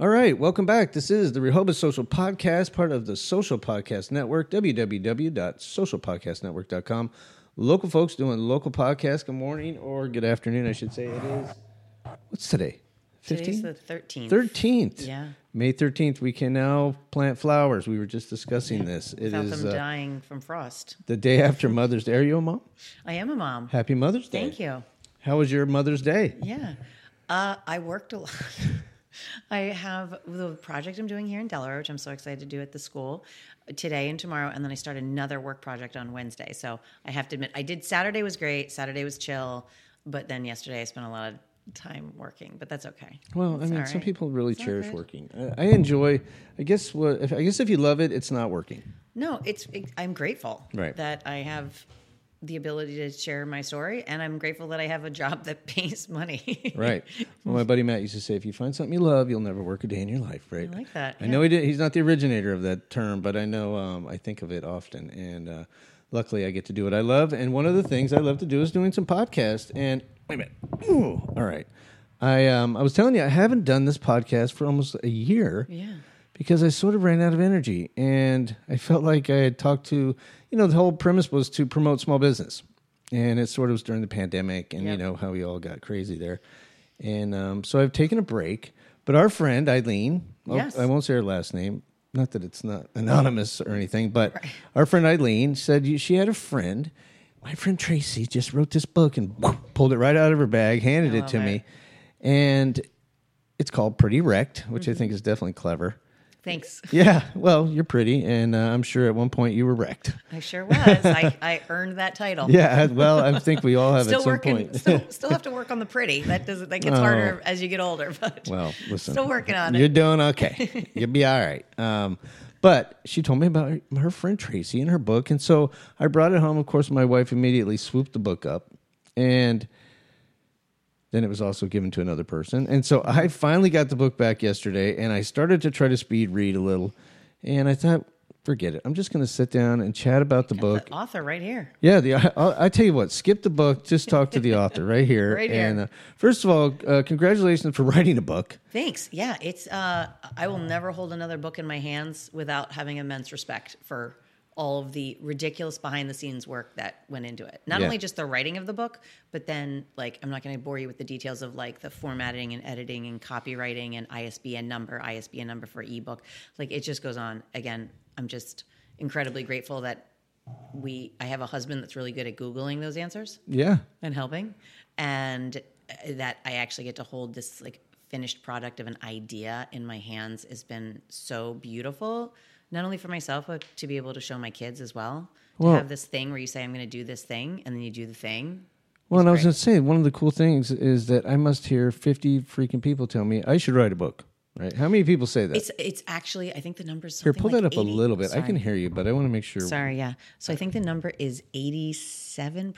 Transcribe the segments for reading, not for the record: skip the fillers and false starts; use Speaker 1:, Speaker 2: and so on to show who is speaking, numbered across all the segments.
Speaker 1: All right, welcome back. This is the Rehoboth Social Podcast, part of the Social Podcast Network, www.socialpodcastnetwork.com. Local folks doing local podcasts. Good morning, or good afternoon, I should say. It is, what's today? 15th?
Speaker 2: Today's the 13th.
Speaker 1: 13th.
Speaker 2: Yeah.
Speaker 1: May 13th, we can now plant flowers. We were just discussing this. It
Speaker 2: Without
Speaker 1: is
Speaker 2: them dying from frost.
Speaker 1: the day after Mother's Day. Are you a mom?
Speaker 2: I am a mom.
Speaker 1: Happy Mother's Day.
Speaker 2: Thank you.
Speaker 1: How was your Mother's Day?
Speaker 2: Yeah. I worked a lot. I have the project I'm doing here in Delaware, which I'm so excited to do at the school today and tomorrow. And then I start another work project on Wednesday. So I have to admit, Saturday was great. Saturday was chill. But then yesterday I spent a lot of time working, but that's okay.
Speaker 1: Well,
Speaker 2: It's
Speaker 1: I mean,
Speaker 2: all
Speaker 1: some
Speaker 2: right.
Speaker 1: people really
Speaker 2: It's all
Speaker 1: cherish
Speaker 2: good.
Speaker 1: working. I enjoy. I guess if you love it, it's not working.
Speaker 2: No, I'm grateful
Speaker 1: Right.
Speaker 2: that I have the ability to share my story, and I'm grateful that I have a job that pays money.
Speaker 1: Right. Well, my buddy Matt used to say, if you find something you love, you'll never work a day in your life. Right.
Speaker 2: I like that.
Speaker 1: I know he's not the originator of that term, but I know I think of it often, and luckily I get to do what I love. And one of the things I love to do is doing some podcasts. And wait a minute. Ooh, all right. I was telling you I haven't done this podcast for almost a year.
Speaker 2: Yeah.
Speaker 1: Because I sort of ran out of energy, and I felt like I had talked to, the whole premise was to promote small business, and it sort of was during the pandemic, and
Speaker 2: Yep.
Speaker 1: you know how we all got crazy there, and so I've taken a break. But our friend Eileen,
Speaker 2: Yes.
Speaker 1: I won't say her last name, not that it's not anonymous or anything, but
Speaker 2: Right.
Speaker 1: our friend Eileen said she had a friend. My friend Tracy just wrote this book and pulled it right out of her bag, handed
Speaker 2: I
Speaker 1: it
Speaker 2: love
Speaker 1: to
Speaker 2: it.
Speaker 1: me, and it's called Pretty Wrecked, which
Speaker 2: Mm-hmm.
Speaker 1: I think is definitely clever.
Speaker 2: Thanks.
Speaker 1: Yeah, well, you're pretty, and I'm sure at one point you were wrecked.
Speaker 2: I sure was. I earned that title.
Speaker 1: Yeah, well, I think we all have
Speaker 2: Still
Speaker 1: at some
Speaker 2: working.
Speaker 1: point.
Speaker 2: Still have to work on the pretty. That gets harder as you get older. But
Speaker 1: Well, listen,
Speaker 2: still working on
Speaker 1: you're
Speaker 2: it.
Speaker 1: doing okay. You'll be all right. But she told me about her friend Tracy and her book, and so I brought it home. Of course, my wife immediately swooped the book up, and then it was also given to another person. And so I finally got the book back yesterday, and I started to try to speed read a little, and I thought, forget it. I'm just going to sit down and chat about the book.
Speaker 2: The author right here.
Speaker 1: Yeah, I tell you what, skip the book, just talk to the author right here.
Speaker 2: Right here.
Speaker 1: And first of all, congratulations for writing a book.
Speaker 2: Thanks. Yeah, it's. I will never hold another book in my hands without having immense respect for all of the ridiculous behind the scenes work that went into it. Not
Speaker 1: Yeah.
Speaker 2: only just the writing of the book, but then I'm not going to bore you with the details of the formatting and editing and copywriting and ISBN number for ebook. It just goes on. Again, I'm just incredibly grateful that I have a husband that's really good at Googling those answers
Speaker 1: Yeah.
Speaker 2: and helping, and that I actually get to hold this finished product of an idea in my hands has been so beautiful. Not only for myself, but to be able to show my kids as well. To
Speaker 1: Well-
Speaker 2: have this thing where you say, I'm going to do this thing, and then you do the thing.
Speaker 1: Well, and I was
Speaker 2: great.
Speaker 1: going to say, one of the cool things is that I must hear 50 freaking people tell me I should write a book, right? How many people say that?
Speaker 2: It's actually, I think the number is
Speaker 1: Here,
Speaker 2: something
Speaker 1: pull
Speaker 2: like
Speaker 1: that up
Speaker 2: 80.
Speaker 1: a little bit. I
Speaker 2: Sorry.
Speaker 1: can hear you, but I want to make sure.
Speaker 2: Sorry, yeah. So I think the number is 87%,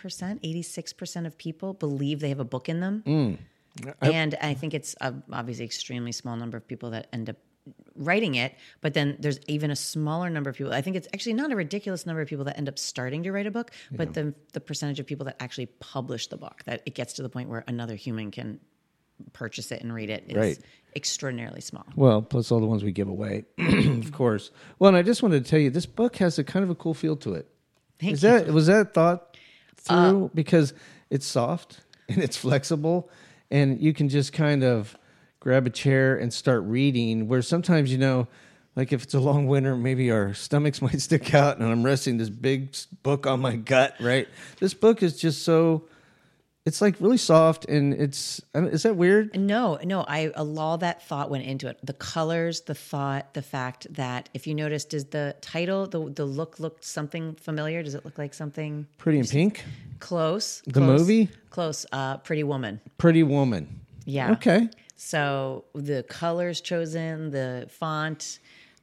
Speaker 2: 86% of people believe they have a book in them. And I think it's obviously extremely small number of people that end up writing it, but then there's even a smaller number of people. I think it's actually not a ridiculous number of people that end up starting to write a book, but the percentage of people that actually publish the book, that it gets to the point where another human can purchase it and read it, is
Speaker 1: Right.
Speaker 2: extraordinarily small.
Speaker 1: Well, plus all the ones we give away, of course. Well, and I just wanted to tell you, this book has a kind of a cool feel to it.
Speaker 2: Thank
Speaker 1: Was that thought through? Because it's soft and it's flexible, and you can just kind of grab a chair and start reading, where sometimes, if it's a long winter, maybe our stomachs might stick out and I'm resting this big book on my gut, right? This book is just so, it's really soft, and is that weird?
Speaker 2: No, all that thought went into it. The colors, the thought, the fact that, if you notice, does the title, the look something familiar? Does it look like something
Speaker 1: Pretty in Pink?
Speaker 2: close?
Speaker 1: The movie?
Speaker 2: Close. Pretty Woman.
Speaker 1: Pretty Woman.
Speaker 2: Yeah.
Speaker 1: Okay.
Speaker 2: So the colors chosen, the font,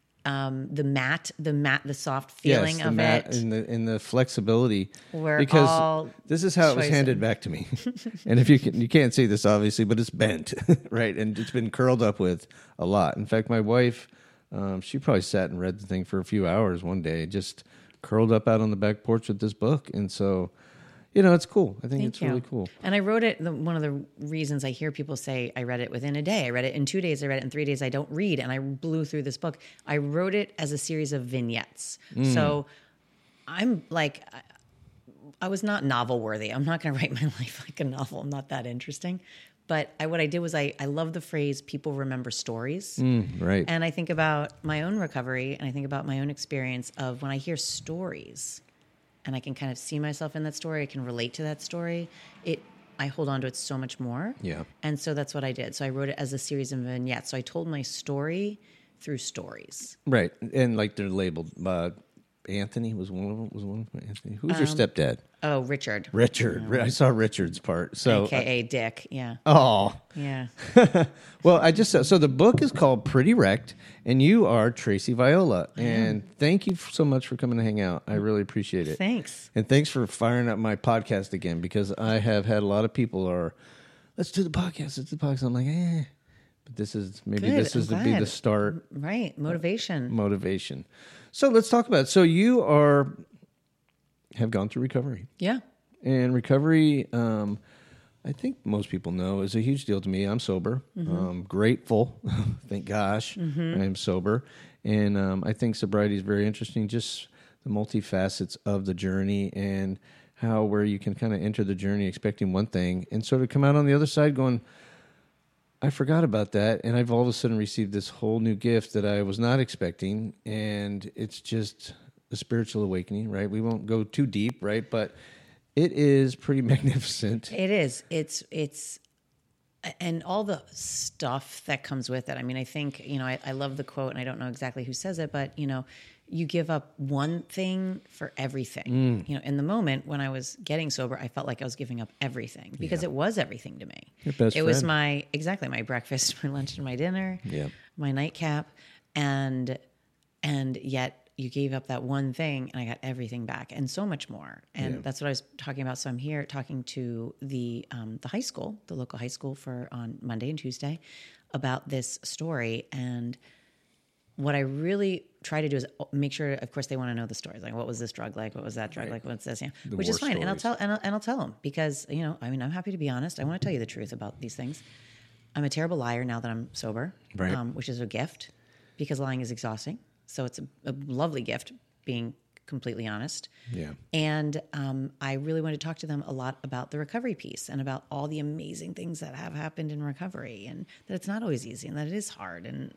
Speaker 2: the soft feeling
Speaker 1: yes, the
Speaker 2: of
Speaker 1: mat
Speaker 2: it.
Speaker 1: and the flexibility.
Speaker 2: Were
Speaker 1: because
Speaker 2: all
Speaker 1: this is how it was
Speaker 2: chosen.
Speaker 1: handed back to me. And if you can't see this obviously, but it's bent, right? And it's been curled up with a lot. In fact, my wife, she probably sat and read the thing for a few hours one day, just curled up out on the back porch with this book. And so, it's cool. I think
Speaker 2: Thank
Speaker 1: it's
Speaker 2: you.
Speaker 1: really cool.
Speaker 2: And I wrote it. One of the reasons I hear people say I read it within a day, I read it in 2 days, I read it in 3 days. I don't read, and I blew through this book. I wrote it as a series of vignettes. So I'm like, I was not novel worthy. I'm not going to write my life like a novel. I'm not that interesting. But what I did was I love the phrase "people remember stories,"
Speaker 1: Right.
Speaker 2: and I think about my own recovery, and I think about my own experience of when I hear stories, and I can kind of see myself in that story. I can relate to that story. I hold on to it so much more.
Speaker 1: Yeah.
Speaker 2: And so that's what I did. So I wrote it as a series of vignettes. So I told my story through stories.
Speaker 1: Right. And like they're labeled. Anthony was one of them. Anthony. Who's your stepdad?
Speaker 2: Oh, Richard.
Speaker 1: Richard. I saw Richard's part. So
Speaker 2: AKA Dick. Yeah.
Speaker 1: Oh.
Speaker 2: Yeah.
Speaker 1: Well, so the book is called Pretty Wrecked, and you are Tracy Viola. And thank you so much for coming to hang out. I really appreciate it.
Speaker 2: Thanks.
Speaker 1: And thanks for firing up my podcast again, because I have had a lot of people let's do the podcast. Let's do the podcast. I'm like, But this is
Speaker 2: Good.
Speaker 1: this is
Speaker 2: I'm
Speaker 1: to be the
Speaker 2: glad.
Speaker 1: start.
Speaker 2: Right. Motivation.
Speaker 1: So let's talk about it. So you have gone through recovery.
Speaker 2: Yeah.
Speaker 1: And recovery, I think most people know, is a huge deal to me. I'm sober. Grateful. Thank gosh I'm sober. And I think sobriety is very interesting, just the multifacets of the journey, and where you can kind of enter the journey expecting one thing and sort of come out on the other side going, I forgot about that, and I've all of a sudden received this whole new gift that I was not expecting, and it's just a spiritual awakening, right? We won't go too deep, right? But it is pretty magnificent.
Speaker 2: It is. It's and all the stuff that comes with it. I mean, I think, I love the quote, and I don't know exactly who says it, but, you give up one thing for everything. In the moment when I was getting sober, I felt like I was giving up everything because it was everything to me.
Speaker 1: Your best
Speaker 2: It was
Speaker 1: friend.
Speaker 2: my breakfast, my lunch, and my dinner,
Speaker 1: Yeah.
Speaker 2: my nightcap. And yet you gave up that one thing, and I got everything back and so much more. And that's what I was talking about. So I'm here talking to the high school, the local high school, on Monday and Tuesday about this story. And what I really try to do is make sure, of course, they want to know the stories. Like, what was this drug like? What was that drug like? What's this? Which is fine.
Speaker 1: Stories.
Speaker 2: And I'll tell them because, I'm happy to be honest. I want to tell you the truth about these things. I'm a terrible liar now that I'm sober,
Speaker 1: Right.
Speaker 2: Which is a gift because lying is exhausting. So it's a lovely gift being completely honest.
Speaker 1: Yeah.
Speaker 2: And I really want to talk to them a lot about the recovery piece and about all the amazing things that have happened in recovery, and that it's not always easy and that it is hard. And,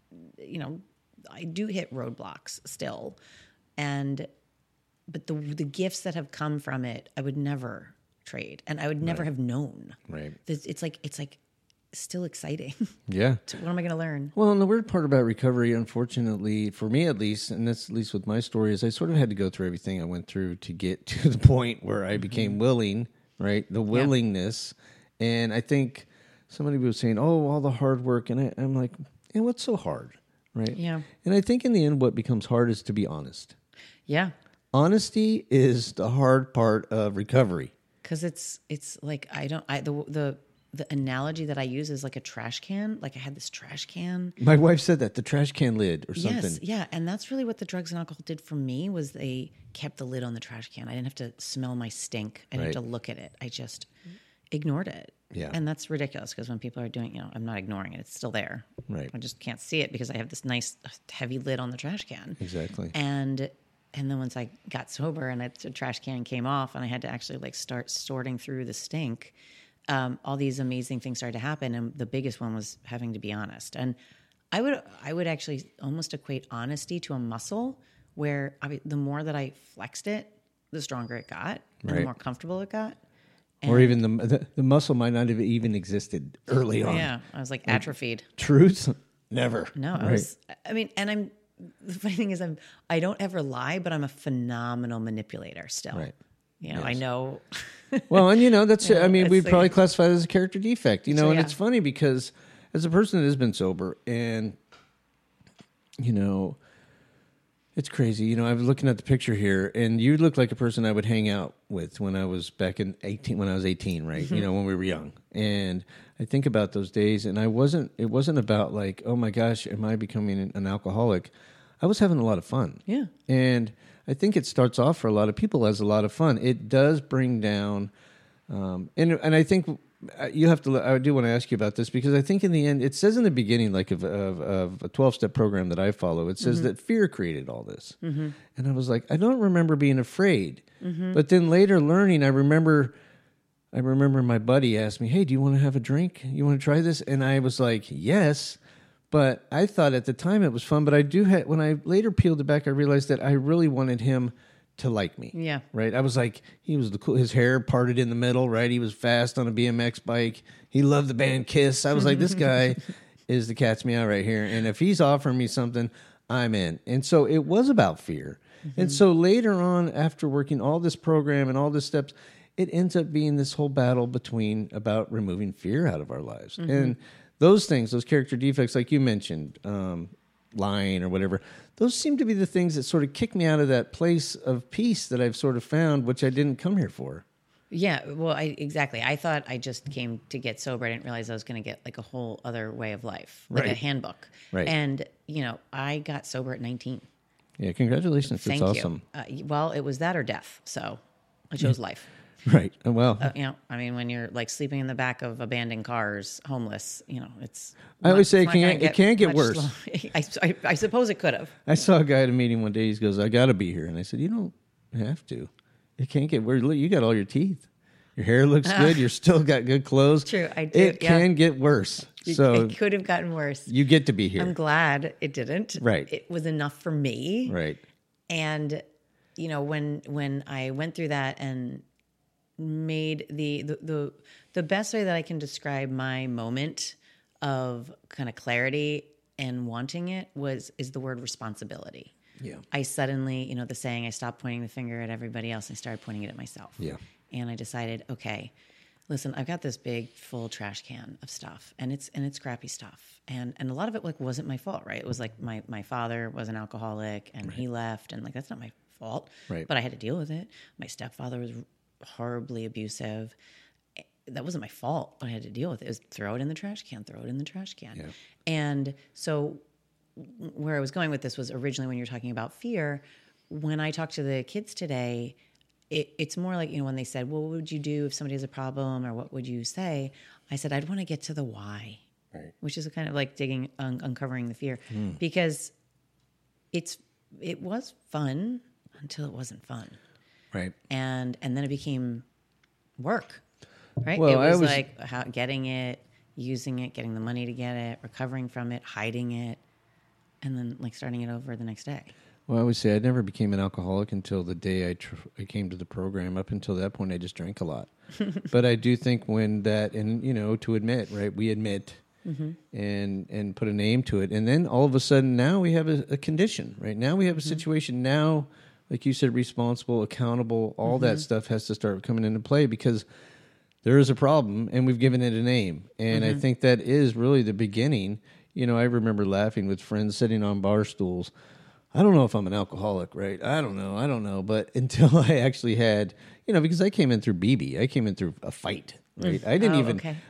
Speaker 2: I do hit roadblocks still. But the gifts that have come from it, I would never trade, and I would never have known.
Speaker 1: Right.
Speaker 2: It's like still exciting.
Speaker 1: Yeah.
Speaker 2: What am I going to learn?
Speaker 1: Well, and the weird part about recovery, unfortunately, for me at least, and that's at least with my story, is I sort of had to go through everything I went through to get to the point where I became willing, right? The willingness. And I think somebody was saying, oh, all the hard work. And I'm like, and what's so hard, right?
Speaker 2: Yeah.
Speaker 1: And I think in the end, what becomes hard is to be honest.
Speaker 2: Yeah.
Speaker 1: Honesty is the hard part of recovery.
Speaker 2: Because it's like the analogy that I use is like a trash can. Like I had this trash can.
Speaker 1: My wife said that, the trash can lid or something.
Speaker 2: Yes, yeah. And that's really what the drugs and alcohol did for me was they kept the lid on the trash can. I didn't have to smell my stink. I didn't have to look at it. I just ignored it.
Speaker 1: Yeah.
Speaker 2: And that's ridiculous because when people are doing, I'm not ignoring it. It's still there.
Speaker 1: Right.
Speaker 2: I just can't see it because I have this nice heavy lid on the trash can.
Speaker 1: Exactly.
Speaker 2: And then once I got sober and the trash can came off and I had to actually like start sorting through the stink, all these amazing things started to happen. And the biggest one was having to be honest. And I would actually almost equate honesty to a muscle where the more that I flexed it, the stronger it got and the more comfortable it got.
Speaker 1: Or even the muscle might not have even existed early on.
Speaker 2: Yeah. I was like atrophied.
Speaker 1: Truth? Never.
Speaker 2: No, and the funny thing is I don't ever lie, but I'm a phenomenal manipulator still.
Speaker 1: Right.
Speaker 2: I know.
Speaker 1: Well, and that's, we'd
Speaker 2: like,
Speaker 1: probably classify it as a character defect,
Speaker 2: So,
Speaker 1: and it's funny because as a person that has been sober and, it's crazy. I was looking at the picture here and you look like a person I would hang out with when I was when I was 18, right?
Speaker 2: Mm-hmm.
Speaker 1: When we were young. And I think about those days and it wasn't about like, oh my gosh, am I becoming an alcoholic? I was having a lot of fun.
Speaker 2: Yeah.
Speaker 1: And I think it starts off for a lot of people as a lot of fun. It does bring down, and I think you have to. I do want to ask you about this because I think in the end, it says in the beginning, like of a 12-step program that I follow, it says that fear created all this. And I was like, I don't remember being afraid, but then later learning, I remember my buddy asked me, "Hey, do you want to have a drink? You want to try this?" And I was like, "Yes." But I thought at the time it was fun. But I do when I later peeled it back, I realized that I really wanted him to like me.
Speaker 2: Yeah.
Speaker 1: Right. I was like, he was the cool. His hair parted in the middle. Right. He was fast on a BMX bike. He loved the band Kiss. I was like, this guy is the cat's meow right here. And if he's offering me something, I'm in. And so it was about fear. And so later on, after working all this program and all the steps, it ends up being this whole battle about removing fear out of our lives. And those things, those character defects, like you mentioned, lying or whatever, those seem to be the things that sort of kick me out of that place of peace that I've sort of found, which I didn't come here for.
Speaker 2: Yeah, well, exactly. I thought I just came to get sober. I didn't realize I was going to get like a whole other way of life, like a handbook.
Speaker 1: Right.
Speaker 2: And, I got sober at 19.
Speaker 1: Yeah, congratulations.
Speaker 2: Thank
Speaker 1: It's
Speaker 2: you.
Speaker 1: awesome.
Speaker 2: Well, it was that or death. So I chose life.
Speaker 1: Right. Well,
Speaker 2: when you're like sleeping in the back of abandoned cars, homeless, it's.
Speaker 1: I always say it can't get worse.
Speaker 2: I suppose it could have.
Speaker 1: I saw a guy at a meeting one day. He goes, "I got to be here," and I said, "You don't have to. It can't get worse. Look, you got all your teeth. Your hair looks good. You're still got good clothes.
Speaker 2: True, I do.
Speaker 1: It can get worse. So
Speaker 2: it could have gotten worse.
Speaker 1: You get to be here.
Speaker 2: I'm glad it didn't.
Speaker 1: Right.
Speaker 2: It was enough for me.
Speaker 1: Right.
Speaker 2: And when I went through that and made the best way that I can describe my moment of kind of clarity and wanting it is the word responsibility.
Speaker 1: Yeah.
Speaker 2: I suddenly, the saying, I stopped pointing the finger at everybody else and started pointing it at myself.
Speaker 1: Yeah.
Speaker 2: And I decided, okay, listen, I've got this big full trash can of stuff and it's crappy stuff. And a lot of it wasn't my fault, right? It was like my father was an alcoholic and he left and that's not my fault.
Speaker 1: Right.
Speaker 2: But I had to deal with it. My stepfather was horribly abusive. That wasn't my fault, but I had to deal with it. It was throw it in the trash can.
Speaker 1: Yeah.
Speaker 2: And so where I was going with this was originally when you were talking about fear, when I talk to the kids today, it's more like, when they said, well, what would you do if somebody has a problem or what would you say? I said, I'd want to get to the why,
Speaker 1: right.
Speaker 2: Which is kind of like uncovering the fear because it was fun until it wasn't fun.
Speaker 1: Right.
Speaker 2: And then it became work, right?
Speaker 1: Well,
Speaker 2: it was getting it, using it, getting the money to get it, recovering from it, hiding it, and then starting it over the next day.
Speaker 1: Well, I always say I never became an alcoholic until the day I came to the program. Up until that point, I just drank a lot. But I do think to admit, right, we admit and put a name to it. And then all of a sudden now we have a condition, right? Now we have a situation now, like you said, responsible, accountable, all that stuff has to start coming into play because there is a problem and we've given it a name. And I think that is really the beginning. I remember laughing with friends sitting on bar stools. I don't know if I'm an alcoholic, right? I don't know. But until I actually had, because I came in through BB, I came in through a fight, right? I didn't even,
Speaker 2: okay.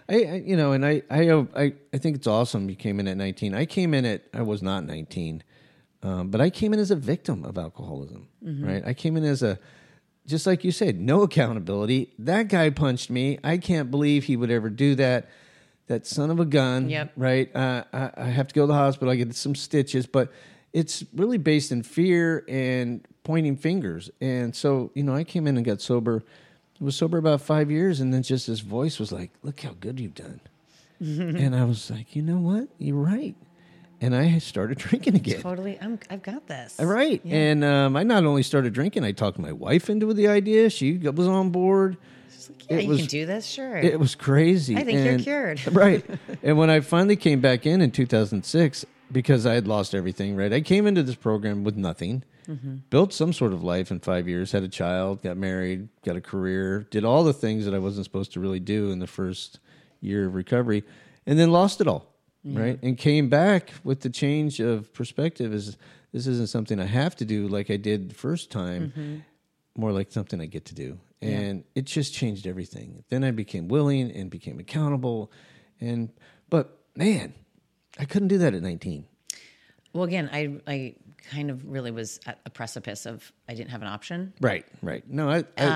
Speaker 1: I think it's awesome you came in at 19. I was not 19, but I came in as a victim of alcoholism, right? I came in just like you said, no accountability. That guy punched me. I can't believe he would ever do that. That son of a gun, right? I have to go to the hospital. I get some stitches, but it's really based in fear and pointing fingers. And so, I came in and got sober. I was sober about 5 years, and then just this voice was like, look how good you've done. And I was like, you know what? You're right. And I started drinking again.
Speaker 2: Totally. I've got this.
Speaker 1: Right. Yeah. And I not only started drinking, I talked my wife into the idea. She was on board.
Speaker 2: You can do this, sure.
Speaker 1: It was crazy.
Speaker 2: I think you're cured.
Speaker 1: Right. And when I finally came back in 2006, because I had lost everything, right? I came into this program with nothing, built some sort of life in 5 years, had a child, got married, got a career, did all the things that I wasn't supposed to really do in the first year of recovery, and then lost it all, right? And came back with the change of perspective is this isn't something I have to do like I did the first time, more like something I get to do. And it just changed everything. Then I became willing and became accountable. But man, I couldn't do that at 19.
Speaker 2: Well, again, I kind of really was at a precipice of I didn't have an option.
Speaker 1: Right. No,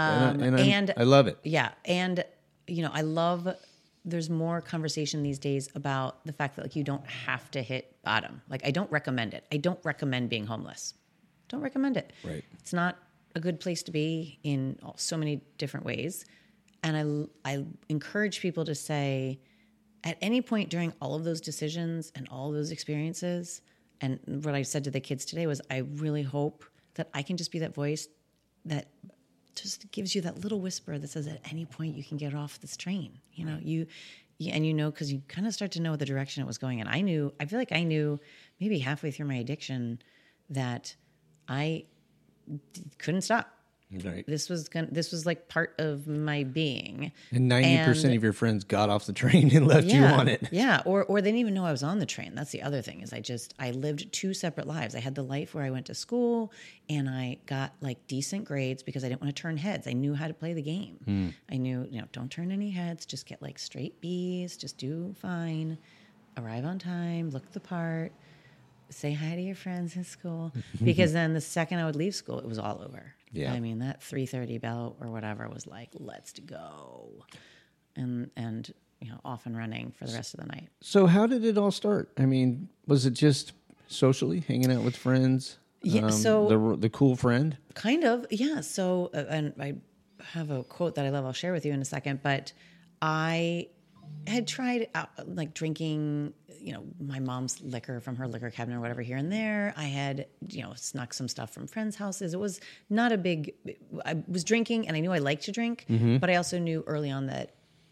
Speaker 1: I love it.
Speaker 2: Yeah. And, I love there's more conversation these days about the fact that like you don't have to hit bottom. Like I don't recommend it. I don't recommend being homeless. Don't recommend it.
Speaker 1: Right.
Speaker 2: It's not a good place to be in so many different ways. And I encourage people to say at any point during all of those decisions and all of those experiences, and what I said to the kids today was, I really hope that I can just be that voice that just gives you that little whisper that says at any point you can get off this train. Because you kind of start to know the direction it was going in. I feel like I knew maybe halfway through my addiction that I couldn't stop.
Speaker 1: Right.
Speaker 2: This was like part of my being.
Speaker 1: And 90% of your friends got off the train and left you on it.
Speaker 2: Yeah. Or they didn't even know I was on the train. That's the other thing is I lived two separate lives. I had the life where I went to school and I got like decent grades because I didn't want to turn heads. I knew how to play the game. I knew, don't turn any heads, just get like straight B's, just do fine, arrive on time, look the part, say hi to your friends in school. Because then the second I would leave school, it was all over.
Speaker 1: Yeah.
Speaker 2: I mean, that 3:30 bell or whatever was like, let's go. And off and running for the rest of the night.
Speaker 1: So how did it all start? I mean, was it just socially hanging out with friends?
Speaker 2: Yeah. So
Speaker 1: the cool friend?
Speaker 2: Kind of. Yeah. So, and I have a quote that I love. I'll share with you in a second, but I had tried like drinking, my mom's liquor from her liquor cabinet or whatever here and there. I had, snuck some stuff from friends' houses. It was not a big, I was drinking and I knew I liked to drink, but I also knew early on that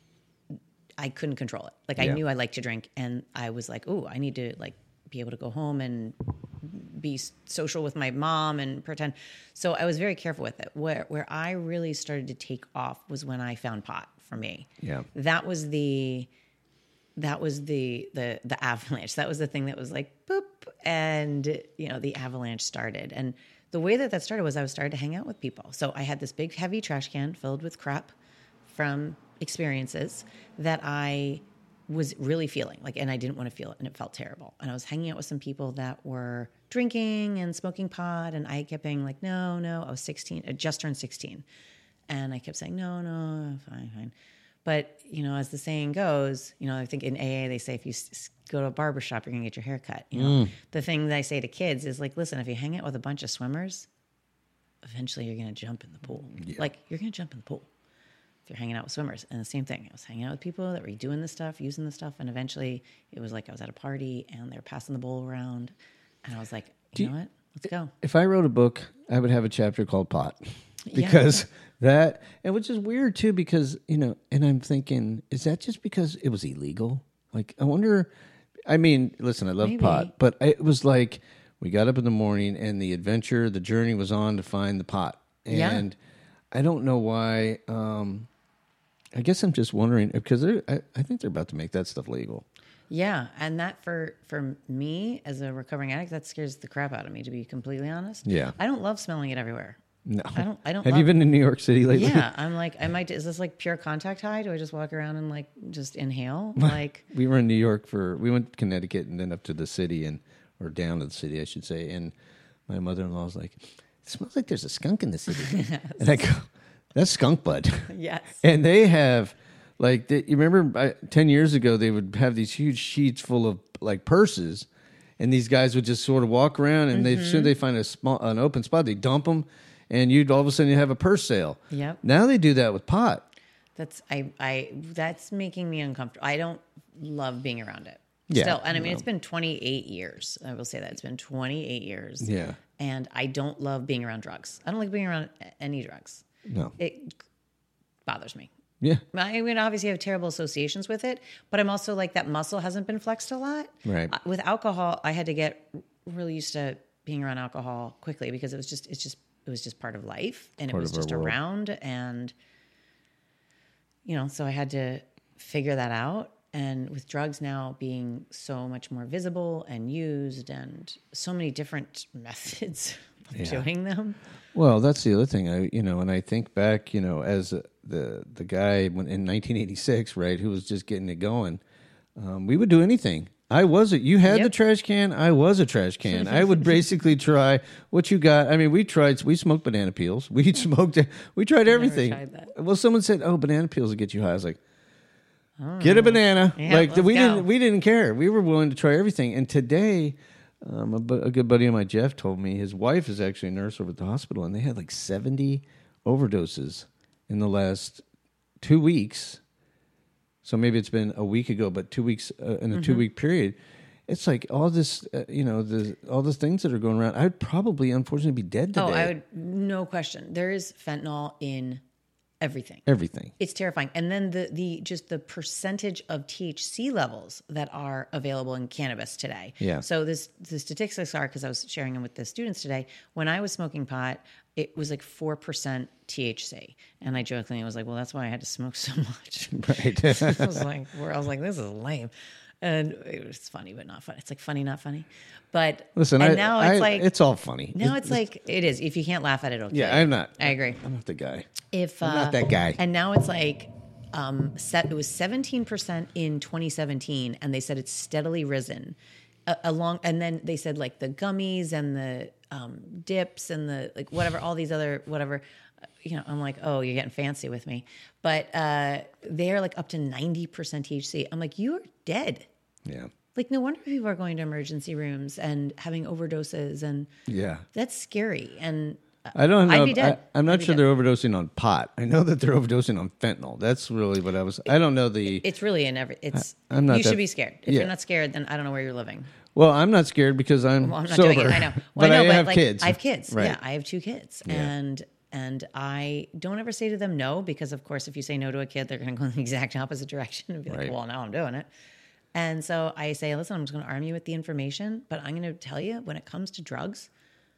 Speaker 2: I couldn't control it. Like I knew I liked to drink and I was like, oh, I need to like be able to go home and be social with my mom and pretend. So I was very careful with it. Where I really started to take off was when I found pot for me.
Speaker 1: Yeah.
Speaker 2: That was the avalanche. That was the thing that was like boop, and the avalanche started. And the way that started was I started to hang out with people. So I had this big heavy trash can filled with crap from experiences that I was really feeling like, and I didn't want to feel it, and it felt terrible. And I was hanging out with some people that were drinking and smoking pot, and I kept being like, no. I was 16, I just turned 16, and I kept saying, no, fine. But, as the saying goes, I think in AA, they say if you go to a barber shop, you're going to get your hair cut. The thing that I say to kids is like, listen, if you hang out with a bunch of swimmers, eventually you're going to jump in the pool. Yeah. Like, you're going to jump in the pool if you're hanging out with swimmers. And the same thing, I was hanging out with people that were doing this stuff, using this stuff. And eventually it was like I was at a party and they were passing the bowl around. And I was like, you know what? Let's go.
Speaker 1: If I wrote a book, I would have a chapter called Pot. Because that, and which is weird too, because, and I'm thinking, is that just because it was illegal? Like, I wonder, I mean, listen, I love pot, but it was like, we got up in the morning and the journey was on to find the pot. And I don't know why, I guess I'm just wondering, because I think they're about to make that stuff legal.
Speaker 2: Yeah, and that for me, as a recovering addict, that scares the crap out of me, to be completely honest.
Speaker 1: Yeah.
Speaker 2: I don't love smelling it everywhere.
Speaker 1: No,
Speaker 2: I don't.
Speaker 1: Have you been to New York City lately?
Speaker 2: Yeah, I'm like, is this like pure contact high? Do I just walk around and like just inhale? Like
Speaker 1: we were in New York we went to Connecticut and then up to the city or down to the city, I should say. And my mother-in-law was like, "It smells like there's a skunk in the city." Yes. And I go, "That's skunk bud."
Speaker 2: Yes.
Speaker 1: And they have you remember 10 years ago they would have these huge sheets full of like purses, and these guys would just sort of walk around, and as soon as they find an open spot, they dump them. And you'd all of a sudden you have a purse sale.
Speaker 2: Yep.
Speaker 1: Now they do that with pot.
Speaker 2: That's that's making me uncomfortable. I don't love being around it.
Speaker 1: Yeah.
Speaker 2: Still, and I mean, it's been 28 years. I will say that it's been 28 years.
Speaker 1: Yeah.
Speaker 2: And I don't love being around drugs. I don't like being around any drugs.
Speaker 1: No.
Speaker 2: It bothers me.
Speaker 1: Yeah.
Speaker 2: I mean, obviously I have terrible associations with it, but I'm also like that muscle hasn't been flexed a lot.
Speaker 1: Right.
Speaker 2: With alcohol, I had to get really used to being around alcohol quickly because it was just part of life, and it was just around, and so I had to figure that out. And with drugs now being so much more visible and used, and so many different methods of doing them. Well,
Speaker 1: that's the other thing. And I think back, as the guy in 1986, right, who was just getting it going. We would do anything. I was it. You had the
Speaker 2: Yep.
Speaker 1: trash can. I was a trash can. I would basically try what you got. I mean, we smoked banana peels. We tried everything.
Speaker 2: tried that.
Speaker 1: Well, someone said, "Oh, banana peels will get you high." I was like, "Get a banana."
Speaker 2: Yeah,
Speaker 1: like
Speaker 2: let's
Speaker 1: we
Speaker 2: go.
Speaker 1: didn't care. We were willing to try everything. And today, a good buddy of mine, Jeff, told me his wife is actually a nurse over at the hospital, and they had like 70 overdoses in the last 2 weeks. So maybe it's been a week ago, but 2 weeks in a 2 week period. It's like all this, all the things that are going around. I'd probably, unfortunately, be dead today.
Speaker 2: Oh, I would, no question. There is fentanyl in everything.
Speaker 1: Everything.
Speaker 2: It's terrifying. And then the percentage of THC levels that are available in cannabis today.
Speaker 1: Yeah.
Speaker 2: So the statistics are, because I was sharing them with the students today, when I was smoking pot, it was like 4% THC. And I jokingly was like, well, that's why I had to smoke so much.
Speaker 1: Right.
Speaker 2: I was like, this is lame. And it was funny, but not funny. It's like funny, not funny. But
Speaker 1: Listen,
Speaker 2: now it's like,
Speaker 1: it's all funny.
Speaker 2: now it's like, it is. If you can't laugh at it, okay.
Speaker 1: Yeah, I'm not.
Speaker 2: I agree.
Speaker 1: I'm not the guy.
Speaker 2: I'm
Speaker 1: not that guy.
Speaker 2: And now it's like, it was 17% in 2017, and they said it's steadily risen and then they said like the gummies and the dips and the like whatever, all these other whatever. I'm like, oh, you're getting fancy with me, but they're like up to 90% THC. I'm like, you're dead.
Speaker 1: Yeah.
Speaker 2: Like, no wonder people are going to emergency rooms and having overdoses, and
Speaker 1: Yeah.
Speaker 2: that's scary. And
Speaker 1: I don't know.
Speaker 2: I'd be dead.
Speaker 1: I'm not
Speaker 2: I'd be
Speaker 1: sure
Speaker 2: dead.
Speaker 1: they're overdosing on pot. I know that they're overdosing on fentanyl. That's really what I was. I don't know the.
Speaker 2: It's really in every. It's.
Speaker 1: I'm not
Speaker 2: You should
Speaker 1: that-
Speaker 2: be scared. If
Speaker 1: yeah.
Speaker 2: you're not scared, then I don't know where you're living.
Speaker 1: Well, I'm not scared because I'm
Speaker 2: Well, I'm not
Speaker 1: sober.
Speaker 2: doing it. I know.
Speaker 1: But
Speaker 2: Well, I know,
Speaker 1: I have
Speaker 2: like,
Speaker 1: kids.
Speaker 2: I have kids.
Speaker 1: Right.
Speaker 2: Yeah, I have 2 kids, and I don't ever say to them no, because of course, if you say no to a kid, they're going to go in the exact opposite direction and be like,
Speaker 1: Right.
Speaker 2: "Well, now I'm doing it." And so I say, "Listen, I'm just going to arm you with the information, but I'm going to tell you when it comes to drugs,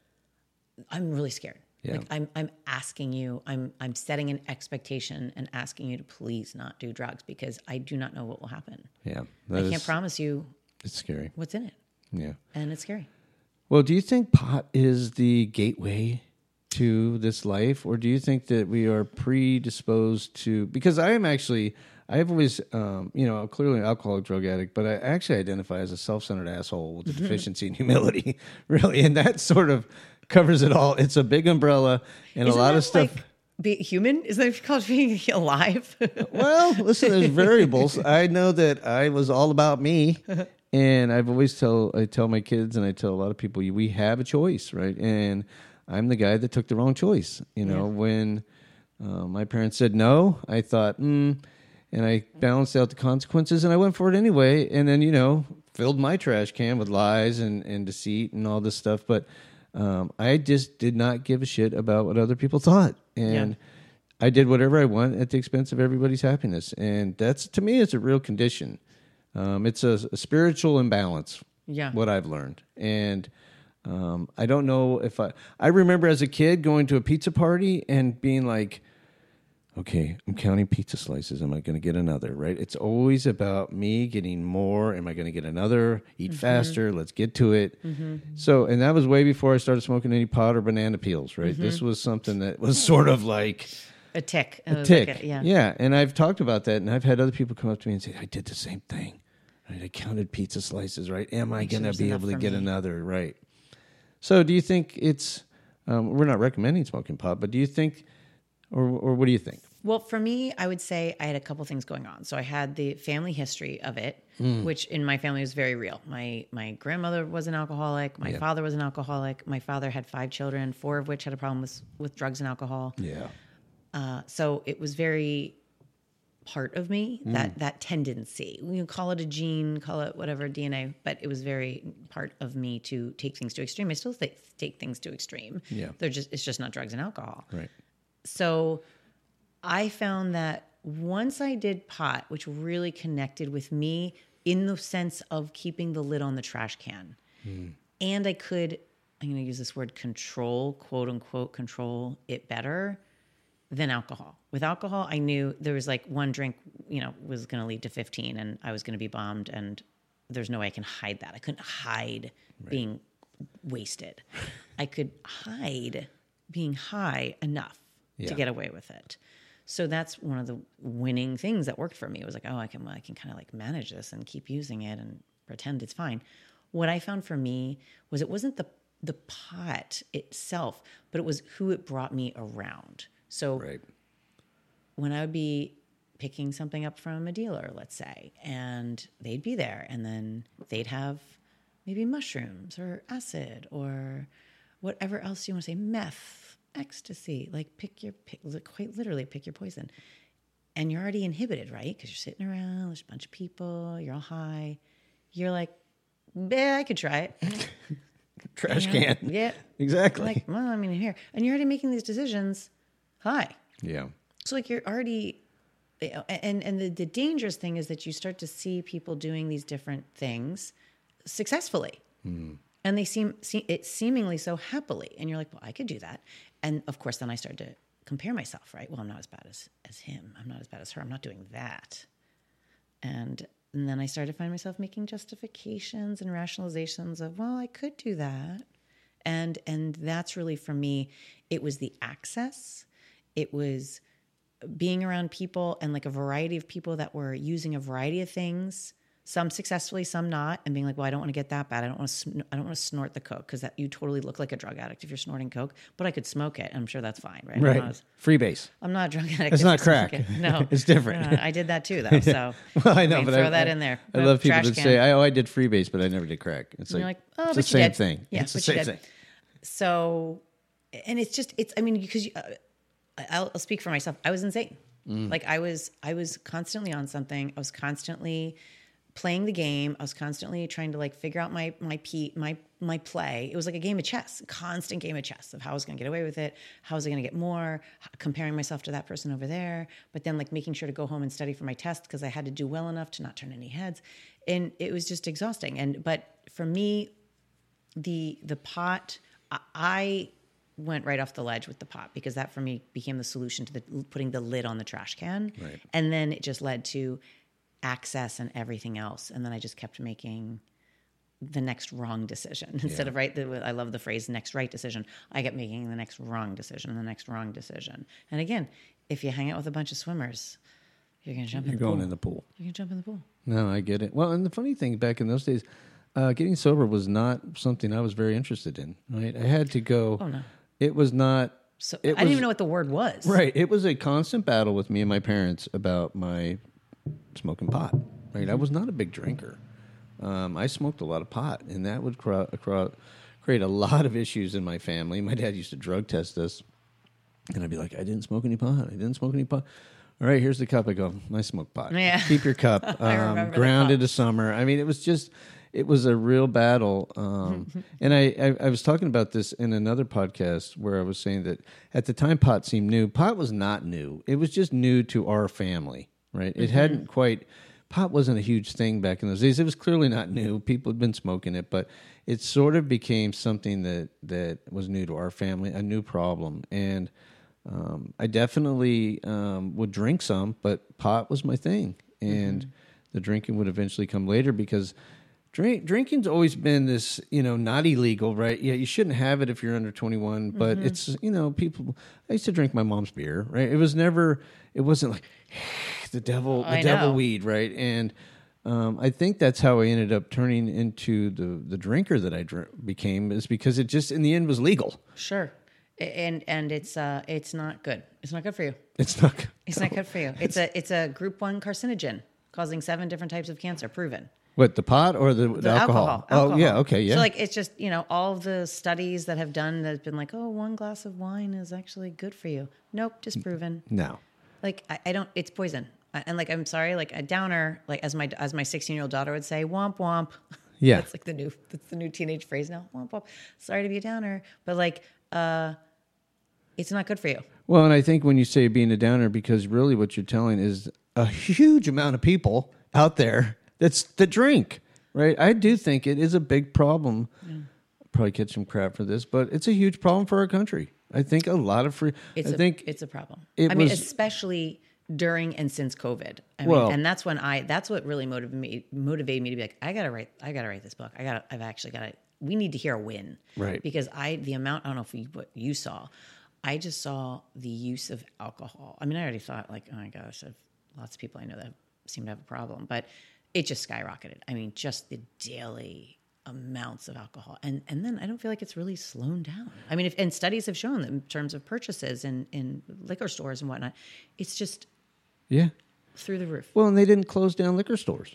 Speaker 2: I'm really scared.
Speaker 1: Yeah.
Speaker 2: Like I'm asking you, I'm setting an expectation and asking you to please not do drugs, because I do not know what will happen.
Speaker 1: Yeah.
Speaker 2: I can't promise you
Speaker 1: It's scary.
Speaker 2: what's in it,
Speaker 1: Yeah.
Speaker 2: and it's scary."
Speaker 1: Well, do you think pot is the gateway to this life, or do you think that we are predisposed to? Because I've always, clearly an alcoholic drug addict, but I actually identify as a self-centered asshole with a deficiency in humility, really, and that sort of covers it all. It's a big umbrella, and
Speaker 2: Isn't
Speaker 1: a lot
Speaker 2: that
Speaker 1: of stuff.
Speaker 2: like be human? Isn't that called being alive?
Speaker 1: Well, listen, there's variables. I know that I was all about me, and I've always I tell my kids, and I tell a lot of people, we have a choice, right? And I'm the guy that took the wrong choice. When my parents said no, I thought, and I balanced out the consequences, and I went for it anyway. And then, filled my trash can with lies and deceit and all this stuff. But I just did not give a shit about what other people thought. And I did whatever I want at the expense of everybody's happiness. And that's, to me, it's a real condition. It's a spiritual imbalance, what I've learned. And I don't know if I remember as a kid going to a pizza party and being like, okay, I'm counting pizza slices. Am I going to get another, right? It's always about me getting more. Am I going to get another? Eat faster. Let's get to it. So, and that was way before I started smoking any pot or banana peels, right? This was something that was sort of like
Speaker 2: A tick.
Speaker 1: a tick.
Speaker 2: Like
Speaker 1: Yeah. And I've talked about that, and I've had other people come up to me and say, I did the same thing. Right? I counted pizza slices, right? Am I going to be able to get another, right? So do you think it's, we're not recommending smoking pot, but do you think, or what do you think?
Speaker 2: Well, for me, I would say I had a couple things going on. So I had the family history of it, which in my family was very real. My grandmother was an alcoholic. My father was an alcoholic. My father had 5 children, 4 of which had a problem with drugs and alcohol.
Speaker 1: Yeah.
Speaker 2: So it was very part of me, that tendency. You call it a gene, call it whatever, DNA, but it was very part of me to take things to extreme. I still take things to extreme.
Speaker 1: Yeah.
Speaker 2: It's just not drugs and alcohol.
Speaker 1: Right.
Speaker 2: So I found that once I did pot, which really connected with me in the sense of keeping the lid on the trash can, and I'm going to use this word control, quote unquote, control it better than alcohol. With alcohol, I knew there was like one drink, was going to lead to 15 and I was going to be bombed, and there's no way I can hide that. I couldn't hide being wasted. I could hide being high enough to get away with it. So that's one of the winning things that worked for me. It was like, oh, I can kind of like manage this and keep using it. And pretend it's fine. What I found for me was it wasn't the pot itself, but it was who it brought me around. So
Speaker 1: Right.
Speaker 2: when I would be picking something up from a dealer, let's say, and they'd be there, and then they'd have maybe mushrooms or acid or whatever else you want to say, meth, ecstasy, like quite literally pick your poison. And you're already inhibited, right? Because you're sitting around, there's a bunch of people, you're all high. You're like, yeah, I could try it.
Speaker 1: Trash can.
Speaker 2: Yeah.
Speaker 1: Exactly.
Speaker 2: Like, well, I mean, here. And you're already making these decisions high.
Speaker 1: Yeah.
Speaker 2: So like you're already, and the dangerous thing is that you start to see people doing these different things successfully. And they seem it seemingly so happily. And you're like, well, I could do that. And of course, then I started to compare myself, right? Well, I'm not as bad as him. I'm not as bad as her. I'm not doing that. And then I started to find myself making justifications and rationalizations of, well, I could do that. And that's really, for me, it was the access. It was being around people and like a variety of people that were using a variety of things, some successfully, some not, and being like, well, I don't want to get that bad. I don't want to snort the coke because you totally look like a drug addict if you're snorting coke, but I could smoke it. I'm sure that's fine, right?
Speaker 1: Right. Freebase.
Speaker 2: I'm not a drug addict.
Speaker 1: It's not crack.
Speaker 2: No.
Speaker 1: It's different.
Speaker 2: I did that too, though. So
Speaker 1: well, I know, but
Speaker 2: throw that in there.
Speaker 1: I love people
Speaker 2: Trash
Speaker 1: that
Speaker 2: can.
Speaker 1: say, I did freebase, but I never did crack. It's
Speaker 2: And you're like, oh,
Speaker 1: it's
Speaker 2: but
Speaker 1: the
Speaker 2: you
Speaker 1: same
Speaker 2: did.
Speaker 1: thing.
Speaker 2: Yeah,
Speaker 1: it's the
Speaker 2: but you
Speaker 1: same
Speaker 2: did.
Speaker 1: thing.
Speaker 2: So, and I mean, because I'll speak for myself. I was insane. Like I was constantly on something. I was constantly playing the game. I was constantly trying to like figure out my play. It was like a game of chess, a constant game of chess of how I was going to get away with it. How was I going to get more? Comparing myself to that person over there, but then like making sure to go home and study for my test because I had to do well enough to not turn any heads. And it was just exhausting. But for me, the pot, I went right off the ledge with the pot because that for me became the solution to putting the lid on the trash can.
Speaker 1: Right.
Speaker 2: And then it just led to access and everything else. And then I just kept making the next wrong decision instead of right. I love the phrase next right decision. I kept making the next wrong decision and the next wrong decision. And again, if you hang out with a bunch of swimmers, you're going to jump in the pool.
Speaker 1: You're going in the pool.
Speaker 2: You're going to jump in the pool.
Speaker 1: No, I get it. Well, and the funny thing back in those days, getting sober was not something I was very interested in, right? I had to go.
Speaker 2: Oh, no.
Speaker 1: It was not.
Speaker 2: So I didn't even know what the word was.
Speaker 1: Right. It was a constant battle with me and my parents about my smoking pot, right? I was not a big drinker. I smoked a lot of pot, and that would create a lot of issues in my family. My dad used to drug test us, and I'd be like, I didn't smoke any pot. I didn't smoke any pot. All right, here's the cup. I go, I smoke pot.
Speaker 2: Yeah.
Speaker 1: Keep your cup.
Speaker 2: I remember
Speaker 1: grounded to summer. I mean, it was a real battle. And I was talking about this in another podcast where I was saying that at the time pot seemed new. Pot was not new. It was just new to our family, right? It hadn't quite, pot wasn't a huge thing back in those days. It was clearly not new. People had been smoking it, but it sort of became something that was new to our family, a new problem. And I definitely would drink some, but pot was my thing. And the drinking would eventually come later because drinking's always been this, not illegal, right? Yeah, you shouldn't have it if you're under 21, but it's, people, I used to drink my mom's beer, right? It wasn't like the devil weed, right? And I think that's how I ended up turning into the drinker that I became, is because it just, in the end, was legal.
Speaker 2: Sure. And it's not good. It's not good for you.
Speaker 1: It's not good.
Speaker 2: It's not good for you. It's a group 1 carcinogen causing 7 different types of cancer, proven.
Speaker 1: What, the pot or the alcohol? Oh, yeah, okay, yeah.
Speaker 2: So, like, it's just, all of the studies that have done that have been like, 1 glass of wine is actually good for you. Nope, disproven.
Speaker 1: No.
Speaker 2: Like, I don't, it's poison. And, like, I'm sorry, like, a downer, like, as my 16-year-old daughter would say, womp womp.
Speaker 1: Yeah.
Speaker 2: That's the new teenage phrase now, womp womp. Sorry to be a downer. But, like, it's not good for you.
Speaker 1: Well, and I think when you say being a downer, because really what you're telling is a huge amount of people out there that drink, right? I do think it is a big problem. Yeah. Probably catch some crap for this, but it's a huge problem for our country. I think a lot of
Speaker 2: it's a problem. Especially during and since COVID. And that's what really motivated me to be like, I gotta write this book. We need to hear a win.
Speaker 1: Right.
Speaker 2: Because I don't know what you saw. I just saw the use of alcohol. I mean, I already thought like, oh my gosh, I have lots of people I know that seem to have a problem, but it just skyrocketed. I mean, just the daily amounts of alcohol. And then I don't feel like it's really slowed down. I mean, and studies have shown that in terms of purchases in liquor stores and whatnot, it's just through the roof.
Speaker 1: Well, and they didn't close down liquor stores.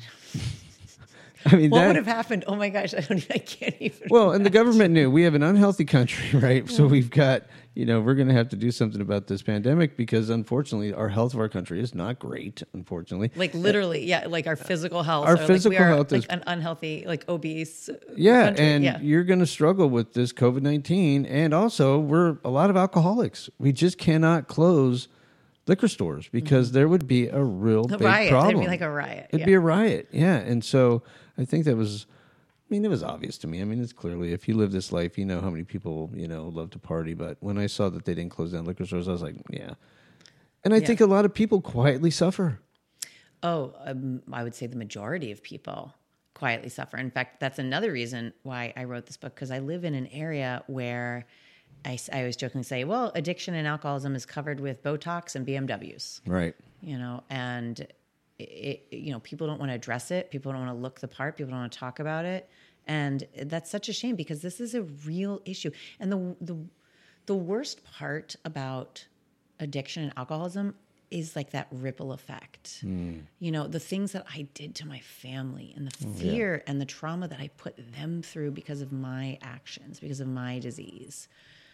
Speaker 1: I mean,
Speaker 2: what would have happened? Oh my gosh, I can't even.
Speaker 1: Well, and the government knew we have an unhealthy country, right? So we've got, we're going to have to do something about this pandemic because unfortunately our health of our country is not great, unfortunately.
Speaker 2: Like literally, like our physical health.
Speaker 1: Our physical health is
Speaker 2: an unhealthy, like obese country.
Speaker 1: And you're going to struggle with this COVID-19. And also we're a lot of alcoholics. We just cannot close liquor stores because there would be a real big
Speaker 2: riot.
Speaker 1: problem.
Speaker 2: It'd be like a riot.
Speaker 1: It'd be a riot, yeah. And so I think that was, it was obvious to me. I mean, it's clearly, if you live this life, you know how many people, love to party. But when I saw that they didn't close down liquor stores, I was like, yeah. And I think a lot of people quietly suffer.
Speaker 2: Oh, I would say the majority of people quietly suffer. In fact, that's another reason why I wrote this book, because I live in an area where I always jokingly say, well, addiction and alcoholism is covered with Botox and BMWs.
Speaker 1: Right.
Speaker 2: And people don't want to address it. People don't want to look the part. People don't want to talk about it. And that's such a shame because this is a real issue. And the worst part about addiction and alcoholism is like that ripple effect. The things that I did to my family and the fear and the trauma that I put them through because of my actions, because of my disease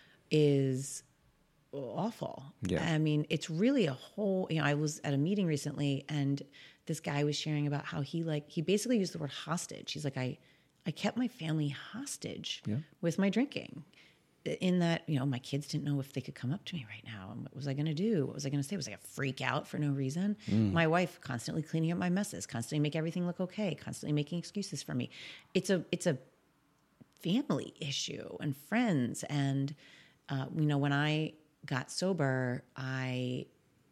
Speaker 2: is awful. Yeah. I mean, it's really a whole, I was at a meeting recently and this guy was sharing about how he basically used the word hostage. He's like, I kept my family hostage with my drinking, in that, my kids didn't know if they could come up to me right now. And what was I going to do? What was I going to say? Was I going to freak out for no reason? My wife constantly cleaning up my messes, constantly make everything look okay, constantly making excuses for me. It's a family issue and friends. And, when I got sober, I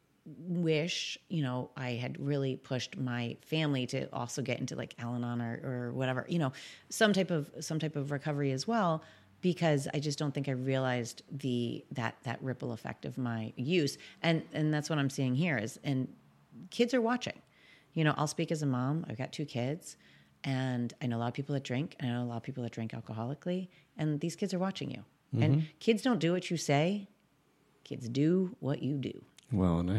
Speaker 2: wish, I had really pushed my family to also get into like Al-Anon or whatever, some type of recovery as well, because I just don't think I realized that ripple effect of my use. And that's what I'm seeing here and kids are watching. I'll speak as a mom. I've got 2 kids and I know a lot of people that drink and I know a lot of people that drink alcoholically, and these kids are watching you. Mm-hmm. And kids don't do what you say. Kids do what you do.
Speaker 1: Well, and I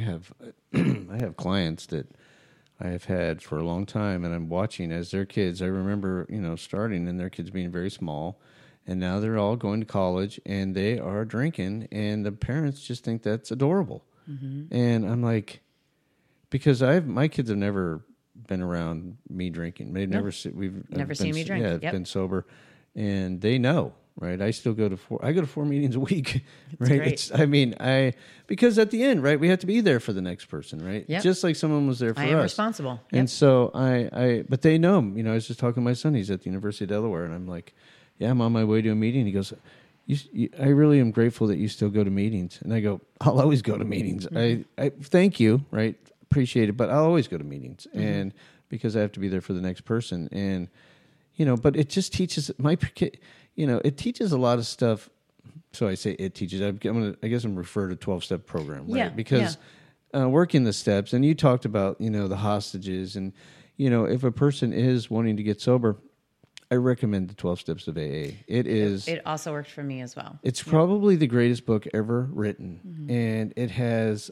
Speaker 1: have clients that I have had for a long time, and I'm watching as their kids. I remember, starting and their kids being very small, and now they're all going to college and they are drinking, and the parents just think that's adorable. Mm-hmm. And I'm like, because my kids have never been around me drinking. They've never seen me drink. Yeah, been sober, and they know. Right, I still go to 4 meetings a week. Right, because at the end, right, we have to be there for the next person, right? Yep. Just like someone was there for us. I am
Speaker 2: responsible,
Speaker 1: and so but they know. I was just talking to my son. He's at the University of Delaware, and I'm like, "Yeah, I'm on my way to a meeting." He goes, I really am grateful that you still go to meetings, and I go, "I'll always go to meetings. Mm-hmm. I thank you, right? Appreciate it, but I'll always go to meetings, and because I have to be there for the next person, and but it just teaches my kid. It teaches a lot of stuff. So I say it teaches. I guess I'm referring to 12-step program, right?
Speaker 2: Yeah,
Speaker 1: because working the steps, and you talked about, the hostages, and, if a person is wanting to get sober, I recommend the 12 Steps of AA. It
Speaker 2: also worked for me as well.
Speaker 1: It's probably the greatest book ever written, and it has.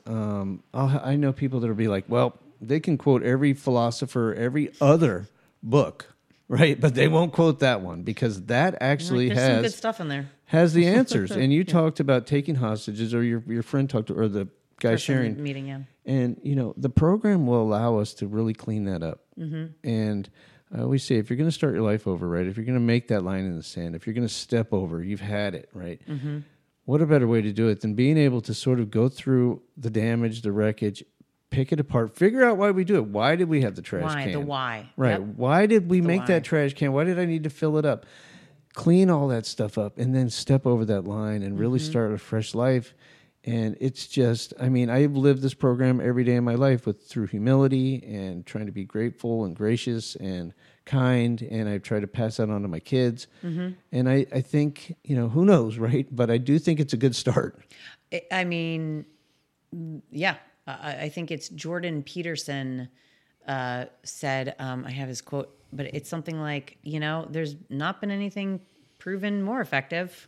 Speaker 1: I know people that will be like, well, they can quote every philosopher, every other book. Right, but they won't quote that one because that actually
Speaker 2: there's some good stuff in there.
Speaker 1: Has the answers. And you talked about taking hostages, or your friend talked, or the guy sharing
Speaker 2: meeting. Yeah.
Speaker 1: And the program will allow us to really clean that up. Mm-hmm. And I always say, if you're going to start your life over, right? If you're going to make that line in the sand, if you're going to step over, you've had it, right? Mm-hmm. What a better way to do it than being able to sort of go through the damage, the wreckage, pick it apart, figure out why we do it. Why did we have the trash can?
Speaker 2: The why.
Speaker 1: Right. Yep. Why did we make that trash can? Why did I need to fill it up? Clean all that stuff up and then step over that line and really start a fresh life. And it's just, I've lived this program every day of my life through humility and trying to be grateful and gracious and kind. And I've tried to pass that on to my kids. Mm-hmm. And I think, who knows, right? But I do think it's a good start.
Speaker 2: Yeah. I think it's Jordan Peterson said, I have his quote, but it's something like, there's not been anything proven more effective.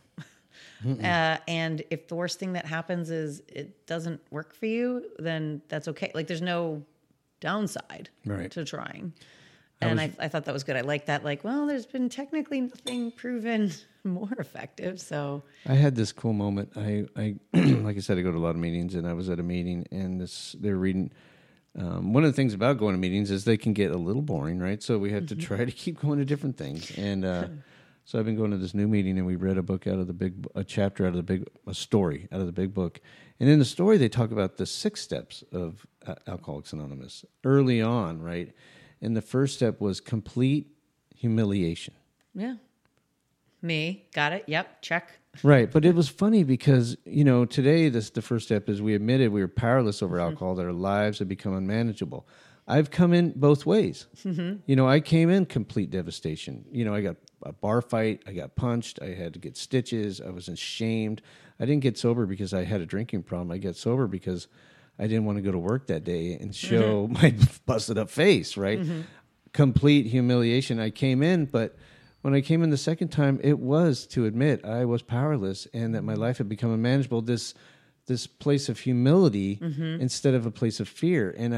Speaker 2: And if the worst thing that happens is it doesn't work for you, then that's okay. Like there's no downside to trying. And I thought that was good. I like that. Like, well, there's been technically nothing proven more effective. So
Speaker 1: I had this cool moment. I like I said, I go to a lot of meetings, and I was at a meeting, and they're reading. One of the things about going to meetings is they can get a little boring, right? So we had to try to keep going to different things. And so I've been going to this new meeting, and we read a book a chapter out of a story out of the big book. And in the story, they talk about the 6 steps of Alcoholics Anonymous early on, right? And the first step was complete humiliation.
Speaker 2: Yeah. Me. Got it. Yep. Check.
Speaker 1: Right. But it was funny because, today the first step is we admitted we were powerless over alcohol, that our lives had become unmanageable. I've come in both ways. I came in complete devastation. I got a bar fight. I got punched. I had to get stitches. I was ashamed. I didn't get sober because I had a drinking problem. I got sober because I didn't want to go to work that day and show my busted up face, right? Complete humiliation. I came in, but when I came in the second time, it was to admit I was powerless and that my life had become unmanageable. This place of humility instead of a place of fear. And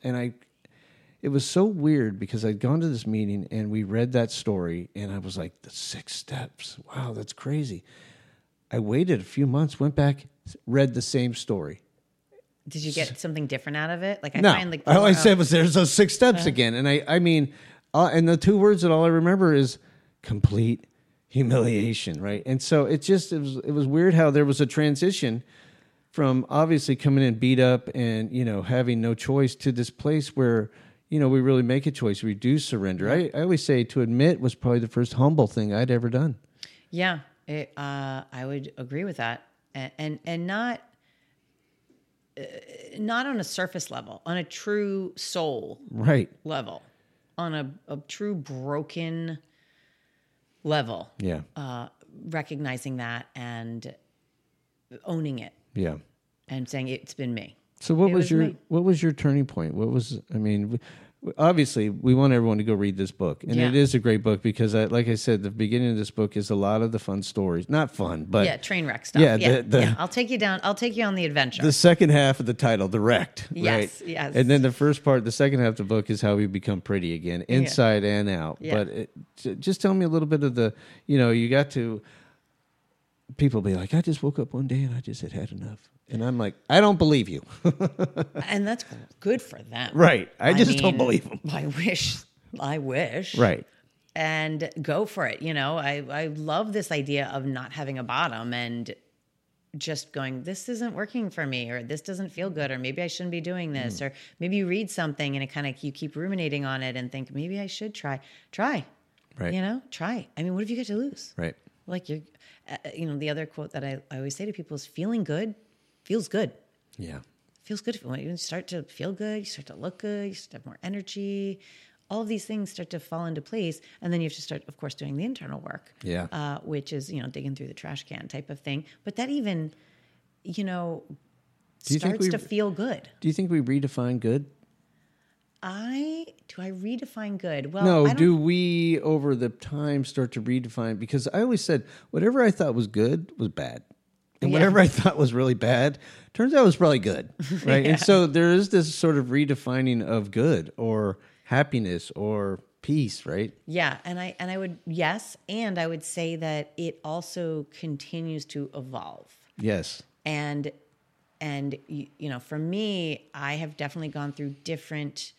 Speaker 1: it was so weird because I'd gone to this meeting and we read that story and I was like, the 6 steps. Wow, that's crazy. I waited a few months, went back, read the same story.
Speaker 2: Did you get something different out of it? Like
Speaker 1: no,
Speaker 2: find like
Speaker 1: all I said was there's those 6 steps again. And I mean, and the 2 words that all I remember is complete humiliation, right? And so it was weird how there was a transition from obviously coming in beat up and, having no choice to this place where, we really make a choice. We do surrender. I always say to admit was probably the first humble thing I'd ever done.
Speaker 2: Yeah, I would agree with that. And not on a surface level, on a true soul level, on a true broken level.
Speaker 1: Yeah.
Speaker 2: Recognizing that and owning it.
Speaker 1: Yeah.
Speaker 2: And saying it's been me.
Speaker 1: So what was your turning point? Obviously we want everyone to go read this book, and it is a great book because like I said, the beginning of this book is a lot of the fun stories, not fun, but
Speaker 2: train wreck stuff. Yeah. I'll take you down. I'll take you on the adventure.
Speaker 1: The second half of the title, the wrecked,
Speaker 2: yes,
Speaker 1: right?
Speaker 2: Yes.
Speaker 1: And then the second half of the book is how we become pretty again, inside and out. Yeah. But just tell me a little bit of the, you got to, people be like, I just woke up one day and I just had enough. And I'm like, I don't believe you.
Speaker 2: And that's good for them.
Speaker 1: Right. I mean, don't believe them.
Speaker 2: I wish.
Speaker 1: Right.
Speaker 2: And go for it. I love this idea of not having a bottom and just going, this isn't working for me, or this doesn't feel good, or maybe I shouldn't be doing this, or maybe you read something and it kind of, you keep ruminating on it and think, maybe I should try. Right. Try. I mean, what have you got to lose?
Speaker 1: Right.
Speaker 2: Like the other quote that I always say to people is feeling good feels good.
Speaker 1: Yeah.
Speaker 2: Feels good. When you start to feel good, you start to look good, you start to have more energy. All of these things start to fall into place. And then you have to start, of course, doing the internal work.
Speaker 1: Yeah.
Speaker 2: Which is, digging through the trash can type of thing. But that even, starts to feel good.
Speaker 1: Do you think we redefine good?
Speaker 2: Do I redefine good? Well,
Speaker 1: no. Do we over the time start to redefine? Because I always said whatever I thought was good was bad. And whatever I thought was really bad, turns out it was probably good, right? And so there is this sort of redefining of good or happiness or peace, right?
Speaker 2: Yeah, and I would say that it also continues to evolve.
Speaker 1: Yes.
Speaker 2: And for me, I have definitely gone through different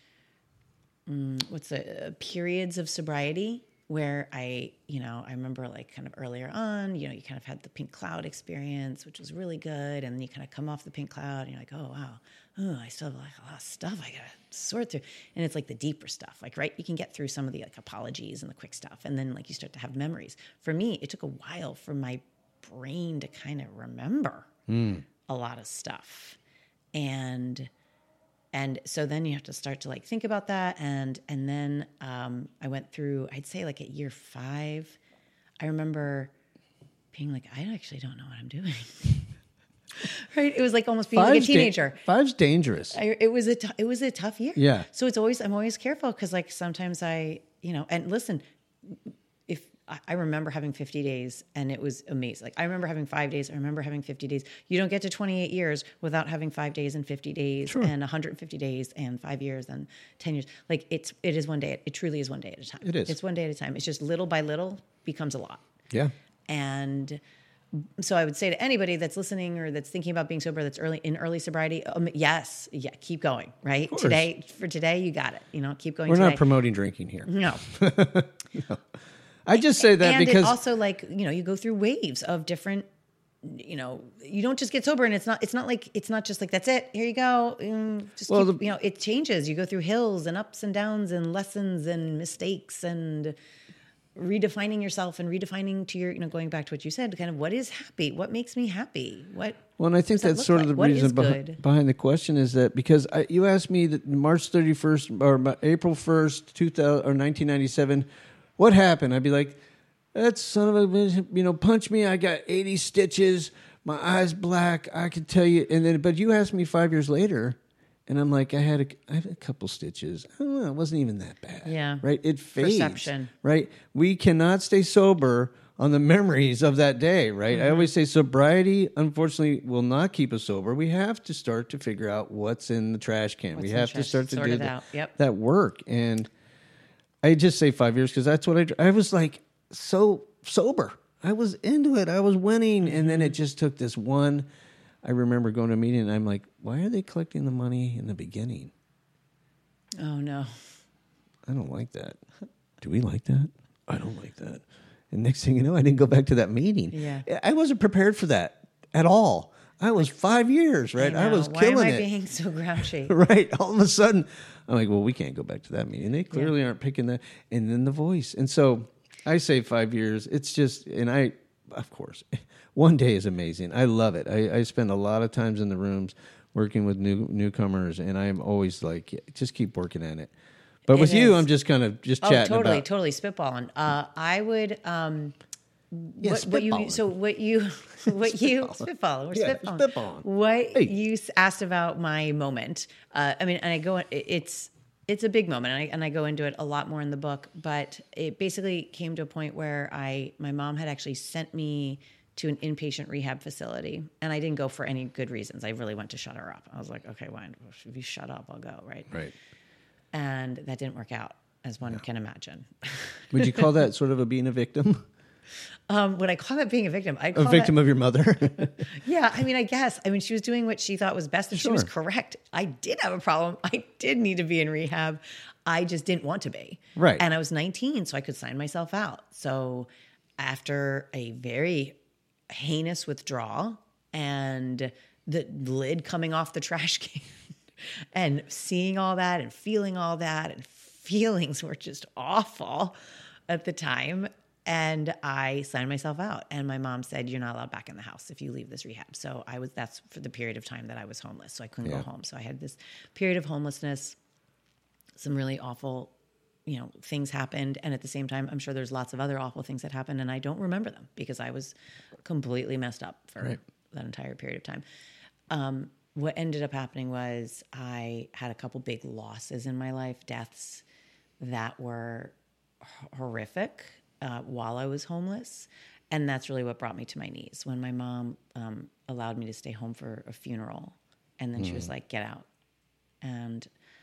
Speaker 2: periods of sobriety. Where I remember like kind of earlier on, you kind of had the pink cloud experience, which was really good. And then you kind of come off the pink cloud and you're like, oh, wow. I still have like a lot of stuff I got to sort through. And it's like the deeper stuff, like, right. You can get through some of the like apologies and the quick stuff. And then like you start to have memories. For me, it took a while for my brain to kind of remember a lot of stuff. And so then you have to start to like think about that. And then I went through, I'd say like at year 5, I remember being like, I actually don't know what I'm doing. Right? It was like almost being like a teenager.
Speaker 1: Five's dangerous.
Speaker 2: It was a tough year.
Speaker 1: Yeah.
Speaker 2: So I'm always careful because like sometimes and listen, if I remember having 50 days and it was amazing. Like I remember having 5 days. I remember having 50 days. You don't get to 28 years without having 5 days and 50 days and 150 days and 5 years and 10 years. Like it is one day. It truly is one day at a time.
Speaker 1: It is.
Speaker 2: It's one day at a time. It's just little by little becomes a lot.
Speaker 1: Yeah.
Speaker 2: And so I would say to anybody that's listening or that's thinking about being sober, that's in early sobriety, keep going, right? Today, you got it. Keep going.
Speaker 1: We're not promoting drinking here.
Speaker 2: No.
Speaker 1: No. I just say that because
Speaker 2: it also you go through waves of different, you don't just get sober and it's not just like, that's it. Here you go. It changes. You go through hills and ups and downs and lessons and mistakes and redefining yourself and redefining to your, going back to what you said, kind of what is happy, what makes me happy,
Speaker 1: and I think that's sort of the reason behind the question is that because you asked me that March 31st or April 1st, 1997, what happened? I'd be like, that son of a bitch, punch me. I got 80 stitches, my eyes black. I could tell you, but you asked me 5 years later. And I'm like, I had a couple stitches. I don't know, it wasn't even that bad.
Speaker 2: Yeah.
Speaker 1: Right? It fades.
Speaker 2: Perception.
Speaker 1: Right? We cannot stay sober on the memories of that day, right? Mm-hmm. I always say sobriety, unfortunately, will not keep us sober. We have to start to figure out what's in the trash can. We have to start to do that work. And I just say 5 years because that's what I was like so sober. I was into it. I was winning. Mm-hmm. And then it just took this one. I remember going to a meeting and I'm like, why are they collecting the money in the beginning?
Speaker 2: Oh, no.
Speaker 1: I don't like that. Do we like that? I don't like that. And next thing you know, I didn't go back to that meeting.
Speaker 2: Yeah.
Speaker 1: I wasn't prepared for that at all. I was 5 years, right? I was killing it.
Speaker 2: Why am I being so grouchy?
Speaker 1: Right. All of a sudden, I'm like, well, we can't go back to that meeting. They clearly aren't picking that. And then the voice. And so I say 5 years. It's just, of course, one day is amazing. I love it. I spend a lot of times in the rooms working with newcomers, and I'm always like, just keep working at it. But with you, I'm just kind of chatting about.
Speaker 2: Totally spitballing. I would. Spitballing. What you asked about my moment. It's a big moment, and I go into it a lot more in the book. But it basically came to a point where my mom had actually sent me to an inpatient rehab facility, and I didn't go for any good reasons. I really went to shut her up. I was like, okay, fine. If you shut up, I'll go, right?
Speaker 1: Right.
Speaker 2: And that didn't work out, as one can imagine.
Speaker 1: Would you call that sort of being a victim?
Speaker 2: Would I call that being a victim?
Speaker 1: A victim of your mother?
Speaker 2: Yeah, I guess. She was doing what she thought was best, and she was correct. I did have a problem. I did need to be in rehab. I just didn't want to be.
Speaker 1: Right.
Speaker 2: And I was 19, so I could sign myself out. So after a very heinous withdrawal and the lid coming off the trash can and seeing all that and feeling all that, and feelings were just awful at the time. And I signed myself out, and my mom said, you're not allowed back in the house if you leave this rehab. So that's for the period of time that I was homeless. So I couldn't go home. So I had this period of homelessness, some really awful, things happened. And at the same time, I'm sure there's lots of other awful things that happened, and I don't remember them because I was completely messed up for that entire period of time. What ended up happening was I had a couple big losses in my life, deaths that were horrific while I was homeless. And that's really what brought me to my knees when my mom allowed me to stay home for a funeral. And then she was like, get out. And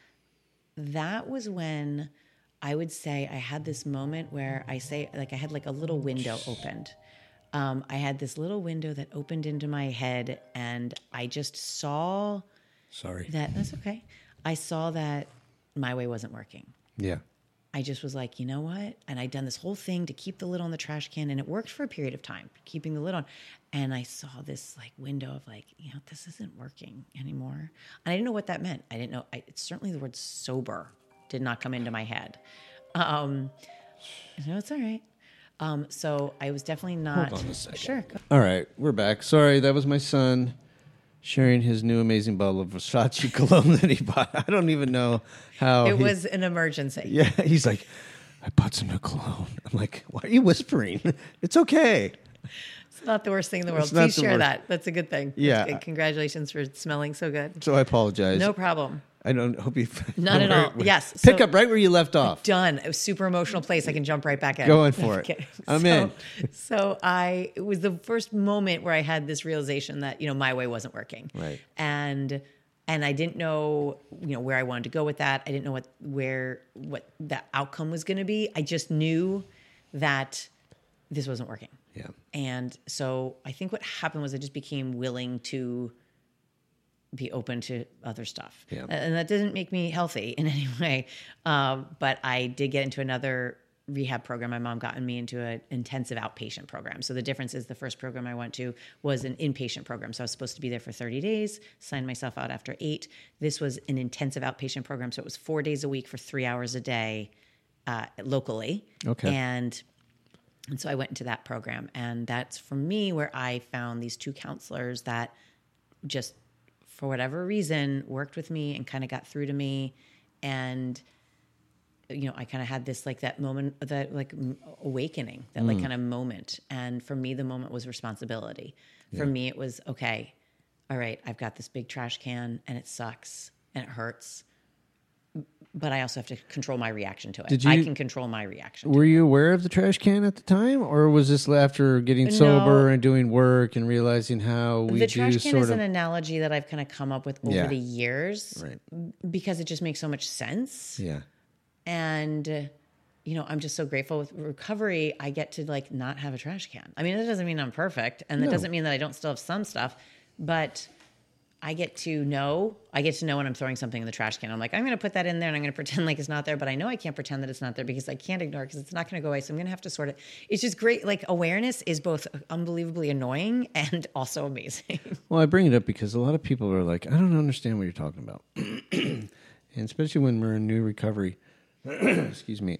Speaker 2: that was when I would say I had this moment where I had like a little window opened. I had this little window that opened into my head, and I just saw that's okay. I saw that my way wasn't working.
Speaker 1: Yeah.
Speaker 2: I just was like, you know what? And I'd done this whole thing to keep the lid on the trash can, and it worked for a period of time, keeping the lid on. And I saw this like window of like, this isn't working anymore. And I didn't know what that meant. I didn't know. Certainly the word sober did not come into my head. It's all right. So I was definitely not.
Speaker 1: Hold on a second.
Speaker 2: Sure.
Speaker 1: All right, we're back. Sorry, that was my son sharing his new amazing bottle of Versace cologne that he bought. I don't even know how.
Speaker 2: It was an emergency.
Speaker 1: Yeah, he's like, I bought some new cologne. I'm like, why are you whispering? It's okay.
Speaker 2: So not the worst thing in the world.
Speaker 1: It's not
Speaker 2: Please
Speaker 1: the
Speaker 2: share
Speaker 1: worst.
Speaker 2: that. That's a good thing. That's
Speaker 1: Yeah.
Speaker 2: good. Congratulations for smelling so good.
Speaker 1: So I apologize.
Speaker 2: No problem.
Speaker 1: I don't hope you.
Speaker 2: Not at all. Yes.
Speaker 1: Pick
Speaker 2: So-
Speaker 1: up right where you left off.
Speaker 2: Done. A super emotional place. I can jump right back in.
Speaker 1: Go in for it.
Speaker 2: Okay.
Speaker 1: I'm in.
Speaker 2: So it was the first moment where I had this realization that, my way wasn't working.
Speaker 1: Right.
Speaker 2: And I didn't know, where I wanted to go with that. I didn't know what the outcome was going to be. I just knew that this wasn't working.
Speaker 1: Yeah.
Speaker 2: And so I think what happened was I just became willing to be open to other stuff.
Speaker 1: Yeah.
Speaker 2: And that doesn't make me healthy in any way. But I did get into another rehab program. My mom got me into an intensive outpatient program. So the difference is the first program I went to was an inpatient program. So I was supposed to be there for 30 days, signed myself out after 8. This was an intensive outpatient program. So it was 4 days a week for 3 hours a day locally.
Speaker 1: Okay.
Speaker 2: And so I went into that program. And that's for me where I found these 2 counselors that just, for whatever reason, worked with me and kind of got through to me. And, I kind of had this that moment, that awakening, that kind of moment. And for me, the moment was responsibility. For me, it was, okay, all right, I've got this big trash can and it sucks and it hurts. But I also have to control my reaction to it. I can control my reaction.
Speaker 1: Were you aware of the trash can at the time, or was this after getting sober and doing work and realizing how we
Speaker 2: The trash can is
Speaker 1: an
Speaker 2: analogy that I've kind of come up with over the years,
Speaker 1: Right.
Speaker 2: because it just makes so much sense.
Speaker 1: Yeah.
Speaker 2: And, I'm just so grateful with recovery. I get to not have a trash can. I mean, that doesn't mean I'm perfect, and that doesn't mean that I don't still have some stuff, but I get to know when I'm throwing something in the trash can. I'm like, I'm going to put that in there and I'm going to pretend like it's not there, but I know I can't pretend that it's not there because I can't ignore it because it's not going to go away. So I'm going to have to sort it. It's just great. Awareness is both unbelievably annoying and also amazing.
Speaker 1: Well, I bring it up because a lot of people are like, I don't understand what you're talking about. And especially when we're in new recovery, excuse me,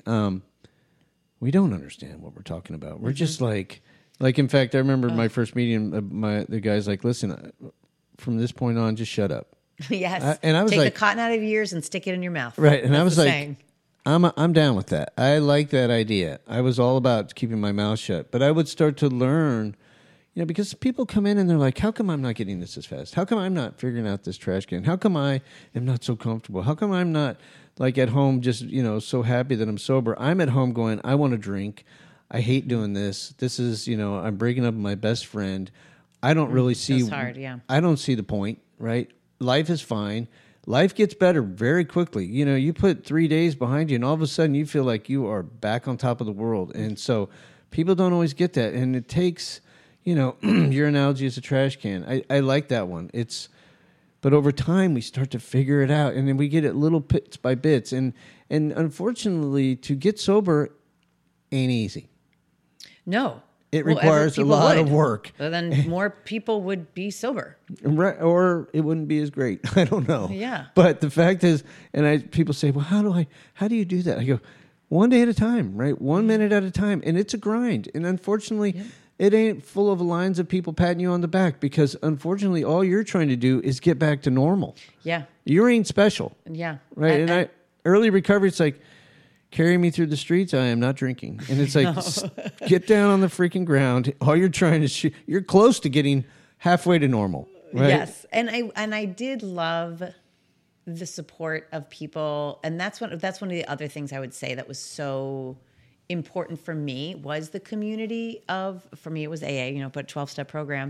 Speaker 1: we don't understand what we're talking about. We're just like in fact, I remember my first meeting, the guy's like, listen, from this point on, just shut up.
Speaker 2: Yes.
Speaker 1: And I was
Speaker 2: take
Speaker 1: like,
Speaker 2: the cotton out of your ears and stick it in your mouth.
Speaker 1: right. And
Speaker 2: That's
Speaker 1: I was
Speaker 2: the
Speaker 1: like,
Speaker 2: saying.
Speaker 1: I'm down with that. I like that idea. I was all about keeping my mouth shut, but I would start to learn, because people come in and they're like, how come I'm not getting this as fast? How come I'm not figuring out this trash can? How come I am not so comfortable? How come I'm not at home just, so happy that I'm sober? I'm at home going, I want to drink. I hate doing this. This is, I'm breaking up with my best friend. I don't really see.
Speaker 2: It's hard, yeah.
Speaker 1: I don't see the point, right? Life is fine. Life gets better very quickly. You put 3 days behind you, and all of a sudden you feel like you are back on top of the world. And so people don't always get that. And it takes, your analogy is a trash can. I like that one. But over time we start to figure it out, and then we get it little bits by bits. And unfortunately, to get sober ain't easy.
Speaker 2: No.
Speaker 1: It requires a lot of work.
Speaker 2: So then more people would be sober.
Speaker 1: Right, or it wouldn't be as great. I don't know.
Speaker 2: Yeah.
Speaker 1: But the fact is, people say, well, how do you do that? I go, one day at a time, right? 1 minute at a time. And it's a grind. And unfortunately, it ain't full of lines of people patting you on the back, because unfortunately, all you're trying to do is get back to normal.
Speaker 2: Yeah.
Speaker 1: You ain't special.
Speaker 2: Yeah.
Speaker 1: Right. Early recovery, it's like, carry me through the streets, I am not drinking. And it's like, get down on the freaking ground. All you're trying to you're close to getting halfway to normal. Right?
Speaker 2: Yes. And I did love the support of people. And that's one of the other things I would say that was so important for me, was the community for me, it was AA, but 12-step program,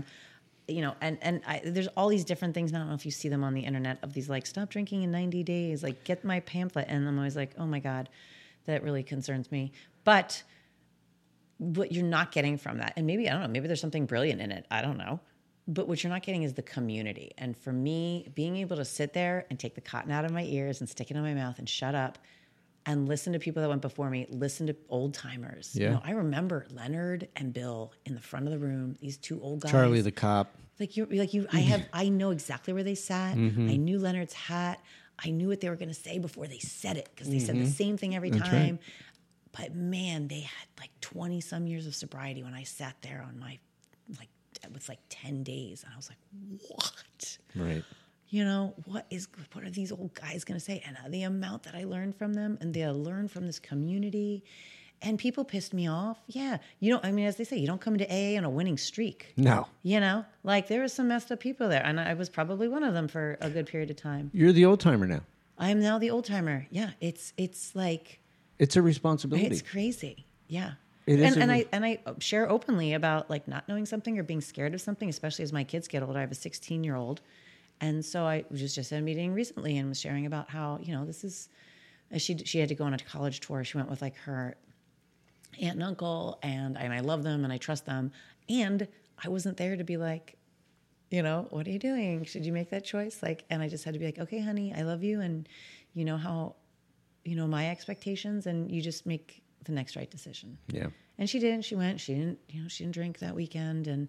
Speaker 2: there's all these different things. I don't know if you see them on the internet, of these stop drinking in 90 days, get my pamphlet. And I'm always like, oh my God, that really concerns me. But what you're not getting from that, and maybe, I don't know, maybe there's something brilliant in it, I don't know. But what you're not getting is the community. And for me, being able to sit there and take the cotton out of my ears and stick it in my mouth and shut up and listen to people that went before me, listen to old timers.
Speaker 1: Yeah.
Speaker 2: I remember Leonard and Bill in the front of the room, these 2 old guys.
Speaker 1: Charlie the cop.
Speaker 2: I know exactly where they sat. Mm-hmm. I knew Leonard's hat. I knew what they were going to say before they said it, because they said the same thing every time. Right. But man, they had 20 some years of sobriety when I sat there on my, with 10 days. And I was like, what?
Speaker 1: Right.
Speaker 2: What are these old guys going to say? And the amount that I learned from them, and they learned from this community. And people pissed me off. Yeah. As they say, you don't come to AA on a winning streak.
Speaker 1: No.
Speaker 2: Like there were some messed up people there. And I was probably one of them for a good period of time.
Speaker 1: You're the old timer now.
Speaker 2: I am now the old timer. Yeah. It's like.
Speaker 1: It's a responsibility.
Speaker 2: It's crazy. Yeah.
Speaker 1: It is.
Speaker 2: And I share openly about like not knowing something or being scared of something, especially as my kids get older. I have a 16-year-old. And so I was just at a meeting recently and was sharing about how, this is, she had to go on a college tour. She went with like her aunt and uncle, and I love them and I trust them. And I wasn't there to be like, what are you doing? Should you make that choice? And I just had to be like, okay, honey, I love you. And you know how, my expectations, and you just make the next right decision.
Speaker 1: Yeah.
Speaker 2: And she did. She went, she didn't drink that weekend.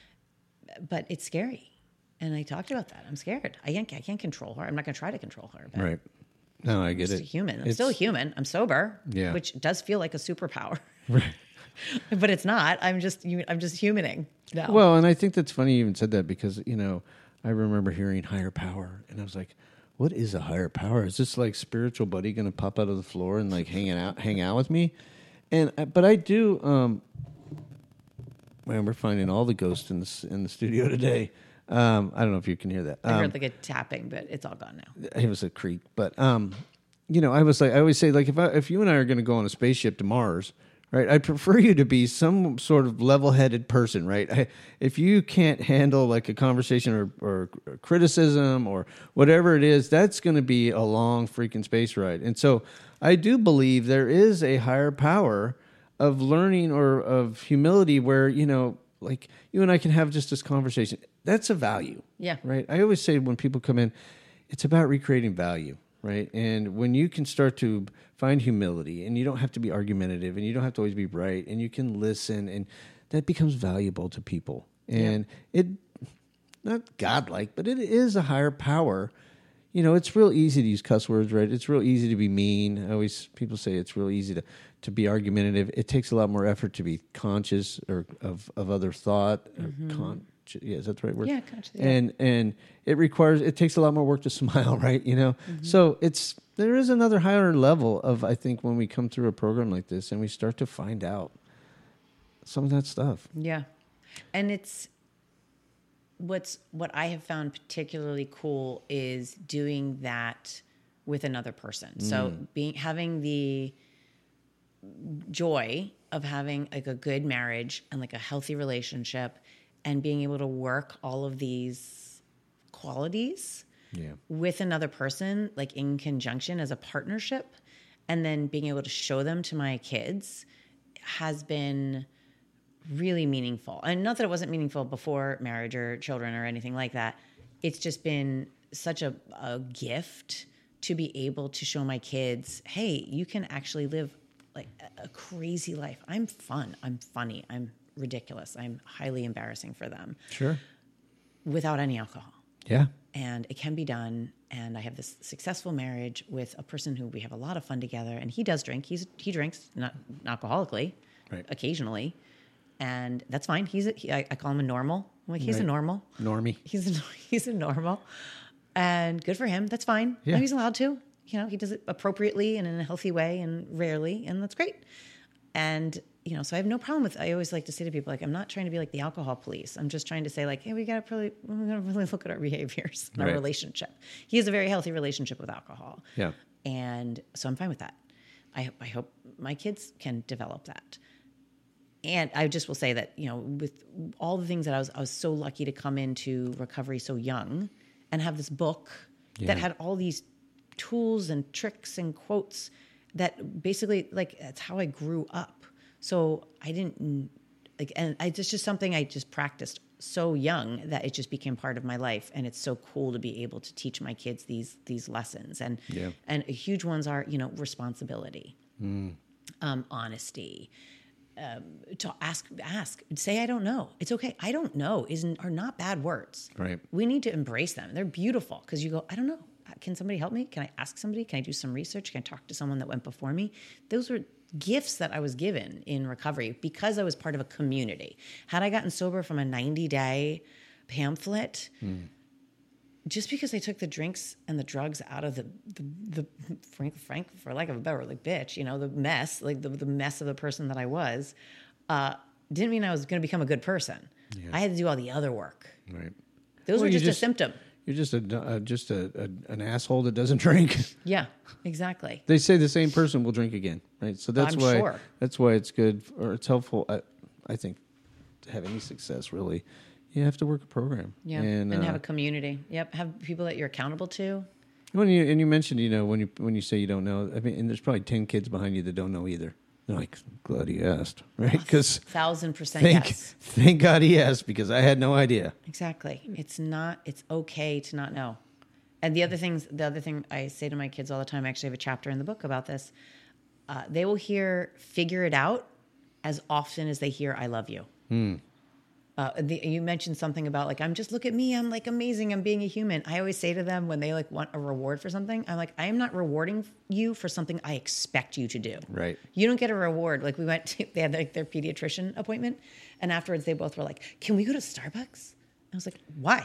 Speaker 2: But it's scary. And I talked about that. I'm scared. I can't control her. I'm not going to try to control her. But
Speaker 1: right. No, I get it.
Speaker 2: I'm human. I'm still human. I'm sober.
Speaker 1: Yeah.
Speaker 2: Which does feel like a superpower.
Speaker 1: Right.
Speaker 2: But it's not. I'm just humaning now.
Speaker 1: Well, and I think that's funny you even said that because, I remember hearing higher power and I was like, what is a higher power? Is this like spiritual buddy going to pop out of the floor and like hang out with me? But I do, man, we're finding all the ghosts in the studio today. I don't know if you can hear that.
Speaker 2: I heard like a tapping, but it's all gone now.
Speaker 1: It was a creak, but I always say like if you and I are going to go on a spaceship to Mars, right? I prefer you to be some sort of level-headed person, right? If you can't handle like a conversation or criticism or whatever it is, that's going to be a long freaking space ride. And so I do believe there is a higher power of learning or of humility where like you and I can have just this conversation. That's a value.
Speaker 2: Yeah.
Speaker 1: Right. I always say when people come in, it's about recreating value. Right. And when you can start to find humility and you don't have to be argumentative and you don't have to always be right and you can listen and that becomes valuable to people. And it, not godlike, but it is a higher power. It's real easy to use cuss words, right? It's real easy to be mean. People say it's real easy to be argumentative. It takes a lot more effort to be conscious or of other thought. Or is that the right word?
Speaker 2: Yeah, conscious. Yeah.
Speaker 1: And it takes a lot more work to smile, right? So there is another higher level of, I think, when we come through a program like this and we start to find out some of that stuff.
Speaker 2: Yeah. And it's what I have found particularly cool is doing that with another person. So having the joy of having like a good marriage and like a healthy relationship and being able to work all of these qualities with another person, like in conjunction as a partnership, and then being able to show them to my kids has been really meaningful. And not that it wasn't meaningful before marriage or children or anything like that. It's just been such a gift to be able to show my kids, hey, you can actually live like a crazy life. I'm fun. I'm funny. I'm ridiculous. I'm highly embarrassing for them.
Speaker 1: Sure. Without
Speaker 2: any alcohol.
Speaker 1: Yeah.
Speaker 2: And it can be done. And I have this successful marriage with a person who we have a lot of fun together. And he does drink. He drinks, not alcoholically,
Speaker 1: right,
Speaker 2: occasionally. And that's fine. I call him a normal. I'm like, he's a normal.
Speaker 1: Normie.
Speaker 2: He's a normal. And good for him. That's fine.
Speaker 1: Yeah.
Speaker 2: No, he's allowed to. He does it appropriately and in a healthy way and rarely. And that's great. And, so I have no problem with, I always like to say to people, like, I'm not trying to be like the alcohol police. I'm just trying to say like, hey, we got to really look at our behaviors, our relationship. He has a very healthy relationship with alcohol.
Speaker 1: Yeah.
Speaker 2: And so I'm fine with that. I hope my kids can develop that. And I just will say that, with all the things that I was so lucky to come into recovery so young and have this book that had all these tools and tricks and quotes that basically, like, that's how I grew up. So I didn't, like, and it's just something I just practiced so young that it just became part of my life. And it's so cool to be able to teach my kids these lessons. And huge ones are, responsibility, honesty, to ask, say, I don't know. It's okay. I don't know are not bad words.
Speaker 1: Right.
Speaker 2: We need to embrace them. They're beautiful because you go, I don't know. Can somebody help me? Can I ask somebody? Can I do some research? Can I talk to someone that went before me? Those were gifts that I was given in recovery because I was part of a community. Had I gotten sober from a 90-day pamphlet, just because I took the drinks and the drugs out of the frank for lack of a better word, like bitch, the mess, like the mess of the person that I was, didn't mean I was going to become a good person. Yeah. I had to do all the other work.
Speaker 1: Right.
Speaker 2: Those were just a symptom.
Speaker 1: You're just an asshole that doesn't drink.
Speaker 2: Yeah, exactly.
Speaker 1: They say the same person will drink again, right? So that's why that's why it's good or it's helpful. I think to have any success, really, you have to work a program.
Speaker 2: Yeah, and have a community. Yep, have people that you're accountable to.
Speaker 1: When you mentioned, when you say you don't know, I mean, and there's probably 10 kids behind you that don't know either. They're like, glad he asked, right? Because
Speaker 2: 1,000% yes.
Speaker 1: Thank God he asked, because I had no idea.
Speaker 2: Exactly. It's okay to not know. And the other thing I say to my kids all the time, I actually have a chapter in the book about this. They will hear "figure it out" as often as they hear "I love you." You mentioned something about like, look at me, I'm like amazing, I'm being a human. I always say to them when they like want a reward for something, I'm like, I am not rewarding you for something I expect you to do.
Speaker 1: Right.
Speaker 2: You don't get a reward. Like they had like their pediatrician appointment, and afterwards they both were like, can we go to Starbucks? I was like, why?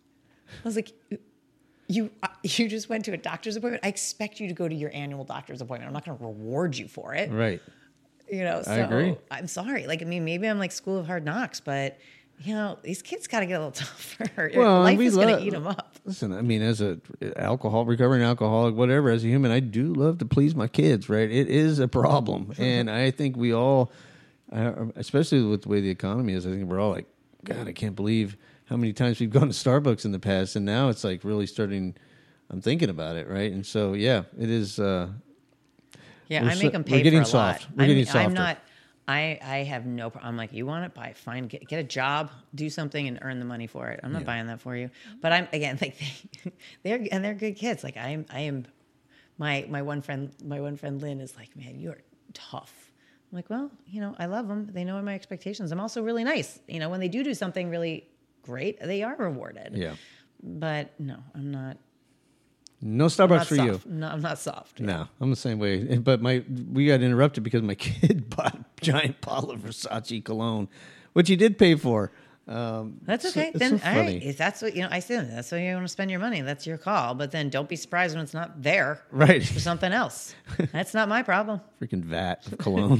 Speaker 2: I was like, you just went to a doctor's appointment. I expect you to go to your annual doctor's appointment. I'm not going to reward you for it.
Speaker 1: Right.
Speaker 2: So
Speaker 1: I agree.
Speaker 2: I'm sorry. Like, I mean, maybe I'm like School of Hard Knocks, but these kids got to get a little tougher.
Speaker 1: Well,
Speaker 2: life is going to eat them up.
Speaker 1: Listen, I mean, as a recovering alcoholic, whatever, as a human, I do love to please my kids, right? It is a problem. And I think we all, especially with the way the economy is, I think we're all like, God, I can't believe how many times we've gone to Starbucks in the past. And now it's like really I'm thinking about it, right? And so, yeah, it is.
Speaker 2: I make them pay for a lot.
Speaker 1: We're getting softer.
Speaker 2: I'm not. I have no problem. I'm like, you want it? Buy it. Fine. Get a job, do something, and earn the money for it. I'm not buying that for you. But I'm again like they're good kids. Like I am. My one friend Lynn is like, man, you're tough. I'm like, well, I love them. They know my expectations. I'm also really nice. When they do something really great, they are rewarded.
Speaker 1: Yeah.
Speaker 2: But no, I'm not.
Speaker 1: No Starbucks for you.
Speaker 2: No, I'm not soft. Yeah.
Speaker 1: No, I'm the same way. But we got interrupted because my kid bought a giant bottle of Versace cologne, which he did pay for.
Speaker 2: That's okay.
Speaker 1: It's
Speaker 2: then
Speaker 1: so
Speaker 2: all
Speaker 1: funny.
Speaker 2: right, if that's what I said, that's what you want to spend your money. That's your call. But then don't be surprised when it's not there.
Speaker 1: Right.
Speaker 2: For something else. That's not my problem.
Speaker 1: Freaking vat of cologne.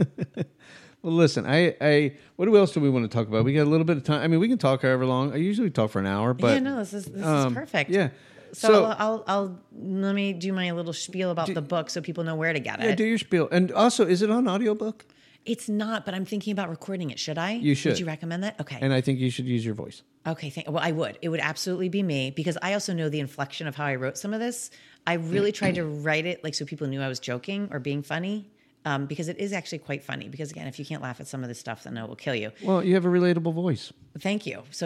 Speaker 1: Well, listen, what else do we want to talk about? We got a little bit of time. I mean, we can talk however long. I usually talk for an hour, but
Speaker 2: this is perfect.
Speaker 1: Yeah.
Speaker 2: So I'll let me do my little spiel about the book so people know where to get it.
Speaker 1: Yeah, do your spiel. And also, is it on audiobook?
Speaker 2: It's not, but I'm thinking about recording it. Should I?
Speaker 1: You should.
Speaker 2: Would you recommend that? Okay.
Speaker 1: And I think you should use your voice.
Speaker 2: Okay. Well, I would. It would absolutely be me because I also know the inflection of how I wrote some of this. I really tried to write it like so people knew I was joking or being funny. Because it is actually quite funny. Because again, if you can't laugh at some of this stuff, then it will kill you.
Speaker 1: Well, you have a relatable voice.
Speaker 2: Thank you. So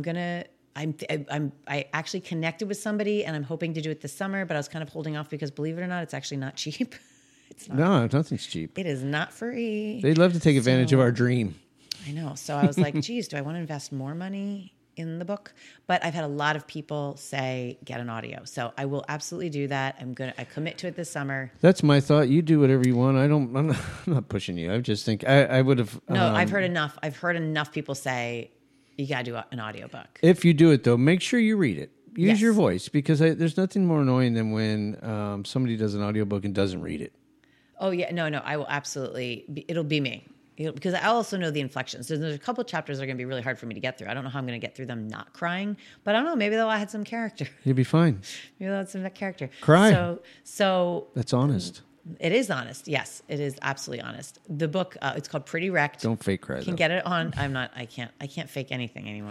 Speaker 2: I actually connected with somebody, and I'm hoping to do it this summer. But I was kind of holding off because, believe it or not, it's actually not cheap. It's not.
Speaker 1: No, nothing's cheap.
Speaker 2: It is not free.
Speaker 1: They love to take advantage of our dream.
Speaker 2: I know. So I was like, geez, do I want to invest more money in the book? But I've had a lot of people say, get an audio. So I will absolutely do that. I commit to it this summer.
Speaker 1: That's my thought. You do whatever you want. I'm not pushing you. I just think I would have.
Speaker 2: No, I've heard enough. I've heard enough people say, you got to do an audiobook.
Speaker 1: If you do it, though, make sure you read it. Use your voice, because there's nothing more annoying than when somebody does an audiobook and doesn't read it.
Speaker 2: Oh, yeah. No, I will absolutely. It'll be me. Because I also know the inflections. So there's a couple of chapters that are going to be really hard for me to get through. I don't know how I'm going to get through them not crying, but I don't know. Maybe they'll add some character.
Speaker 1: You'll be fine.
Speaker 2: Maybe they'll add some character.
Speaker 1: Cry.
Speaker 2: So
Speaker 1: that's honest.
Speaker 2: It is honest. Yes, it is absolutely honest. The book, it's called Pretty Wrecked.
Speaker 1: Don't fake cry.
Speaker 2: You can get it on. I can't fake anything anymore.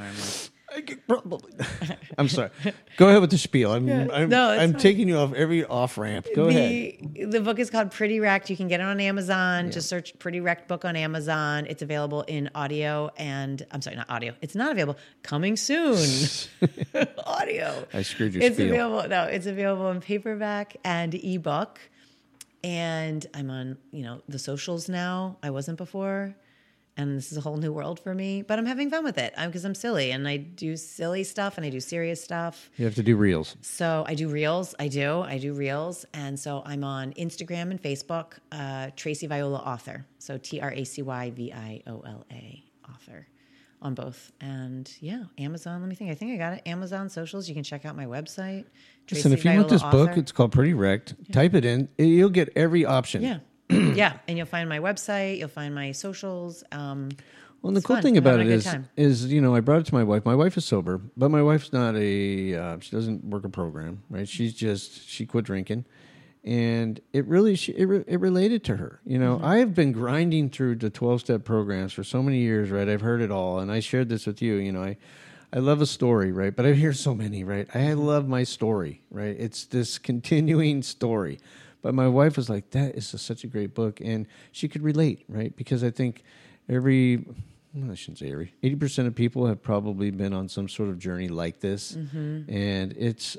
Speaker 1: I'm sorry. Go ahead with the spiel. I'm taking you off every off ramp. Go ahead.
Speaker 2: The book is called Pretty Wrecked. You can get it on Amazon. Just search Pretty Wrecked book on Amazon. It's available in audio and not audio. It's not available. Coming soon. Audio.
Speaker 1: I screwed your
Speaker 2: It's
Speaker 1: spiel.
Speaker 2: available. No, it's available in paperback and ebook. And I'm on, the socials now. I wasn't before. And this is a whole new world for me, but I'm having fun with it because I'm silly and I do silly stuff and I do serious stuff.
Speaker 1: You have to do reels.
Speaker 2: So I do reels. I do reels. And so I'm on Instagram and Facebook, Tracy Viola Author. So TracyViola author. on both. And yeah, Amazon. Let me think. I think I got it. Amazon socials. You can check out my website.
Speaker 1: Listen, if you want this book, it's called Pretty Wrecked. Yeah. Type it in. You'll get every option.
Speaker 2: Yeah. Yeah. And you'll find my website. You'll find my socials.
Speaker 1: Well, and the cool thing about it is, you know, I brought it to my wife. My wife is sober, but my wife's not she doesn't work a program, right? She quit drinking. And it really, it related to her. You know, I have been grinding through the 12-step programs for so many years, right? I've heard it all. And I shared this with you. You know, I love a story, right? But I hear so many, right? I love my story, right? It's this continuing story. But my wife was like, that is such a great book. And she could relate, right? Because I think I shouldn't say 80% of people have probably been on some sort of journey like this. And it's,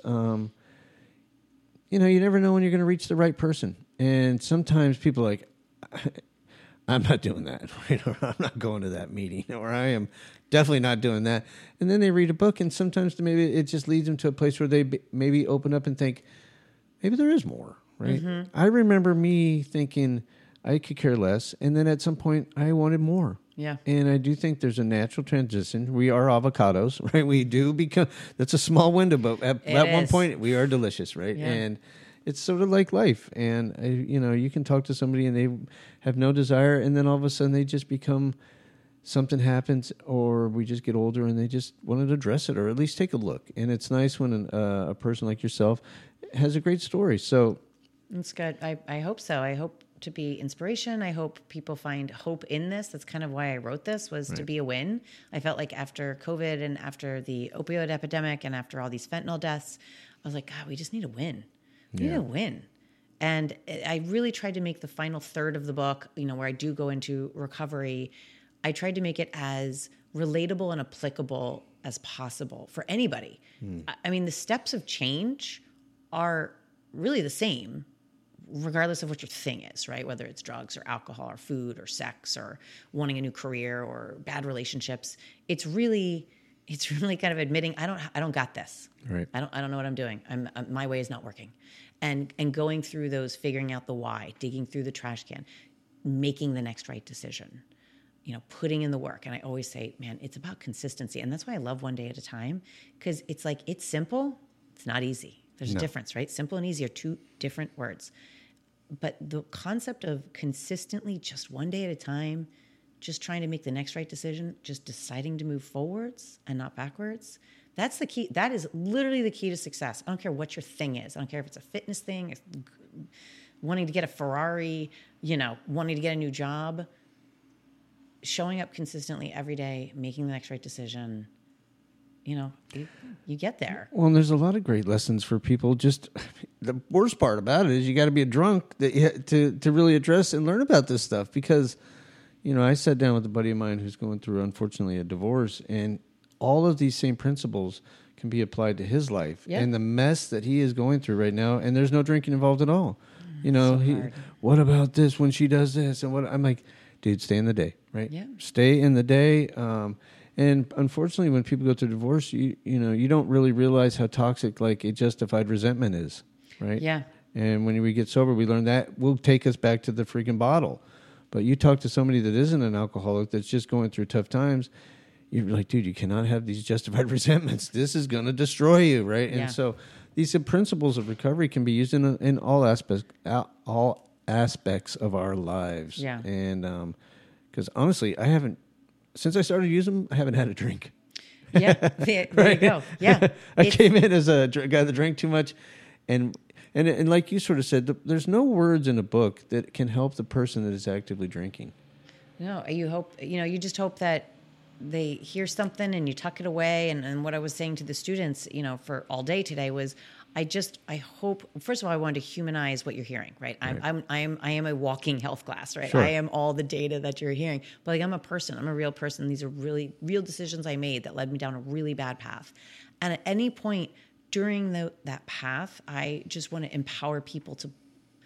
Speaker 1: you know, you never know when you're going to reach the right person. And sometimes people are like, I'm not doing that, right? Or I'm not going to that meeting, or I am definitely not doing that. And then they read a book, and sometimes maybe it just leads them to a place where they maybe open up and think, maybe there is more, right? I remember me thinking I could care less, and then at some point I wanted more.
Speaker 2: Yeah.
Speaker 1: And I do think there's a natural transition. We are avocados, right? We do become, that's a small window, but at one point we are delicious, right?
Speaker 2: Yeah.
Speaker 1: And it's sort of like life. And, you know, you can talk to somebody and they have no desire, and then all of a sudden they just become, something happens, or we just get older and they just want to address it or at least take a look. And it's nice when a person like yourself has a great story. So
Speaker 2: it's good. I hope so. I hope to be inspiration. I hope people find hope in this. That's kind of why I wrote this, was to be a win. I felt like after COVID and after the opioid epidemic and after all these fentanyl deaths, I was like, God, we just need a win. We need a win. And I really tried to make the final third of the book, you know, where I do go into recovery, I tried to make it as relatable and applicable as possible for anybody. I mean, the steps of change are really the same, regardless of what your thing is, right? Whether it's drugs or alcohol or food or sex or wanting a new career or bad relationships, it's really kind of admitting I don't got this.
Speaker 1: Right.
Speaker 2: I don't know what I'm doing. My way is not working, and going through those, figuring out the why, digging through the trash can, making the next right decision. You know, putting in the work. And I always say, man, it's about consistency, and that's why I love One Day at a Time, because it's like, it's simple, it's not easy. There's a difference, right? Simple and easy are two different words. But the concept of consistently, just one day at a time, just trying to make the next right decision, just deciding to move forwards and not backwards, that's the key. That is literally the key to success. I don't care what your thing is. I don't care if it's a fitness thing, if wanting to get a Ferrari, you know, wanting to get a new job. Showing up consistently every day, making the next right decision, you know, you get there.
Speaker 1: Well, and there's a lot of great lessons for people. Just the worst part about it is you got to be a drunk to really address and learn about this stuff. Because, you know, I sat down with a buddy of mine who's going through, unfortunately, a divorce, and all of these same principles can be applied to his life and the mess that he is going through right now. And there's no drinking involved at all. You know, what about this when she does this? And what I'm like, dude, stay in the day, right?
Speaker 2: Yeah.
Speaker 1: Stay in the day. And unfortunately, when people go through divorce, you know, you don't really realize how toxic like a justified resentment is, right?
Speaker 2: Yeah.
Speaker 1: And when we get sober, we learn that will take us back to the freaking bottle. But you talk to somebody that isn't an alcoholic, that's just going through tough times, you're like, dude, you cannot have these justified resentments. This is going to destroy you, right?
Speaker 2: Yeah.
Speaker 1: And so these principles of recovery can be used in all aspects of our lives.
Speaker 2: Yeah.
Speaker 1: And because honestly, since I started using them, I haven't had a drink.
Speaker 2: Yeah, there you go. Yeah.
Speaker 1: I came in as a guy that drank too much. And like you sort of said, there's no words in a book that can help the person that is actively drinking.
Speaker 2: No, you just hope that they hear something and you tuck it away. And what I was saying to the students, you know, for all day today was, I hope, first of all, I wanted to humanize what you're hearing, right? I am a walking health class, right?
Speaker 1: Sure.
Speaker 2: I am all the data that you're hearing, but like, I'm a person, I'm a real person. These are really real decisions I made that led me down a really bad path. And at any point during that path, I just want to empower people to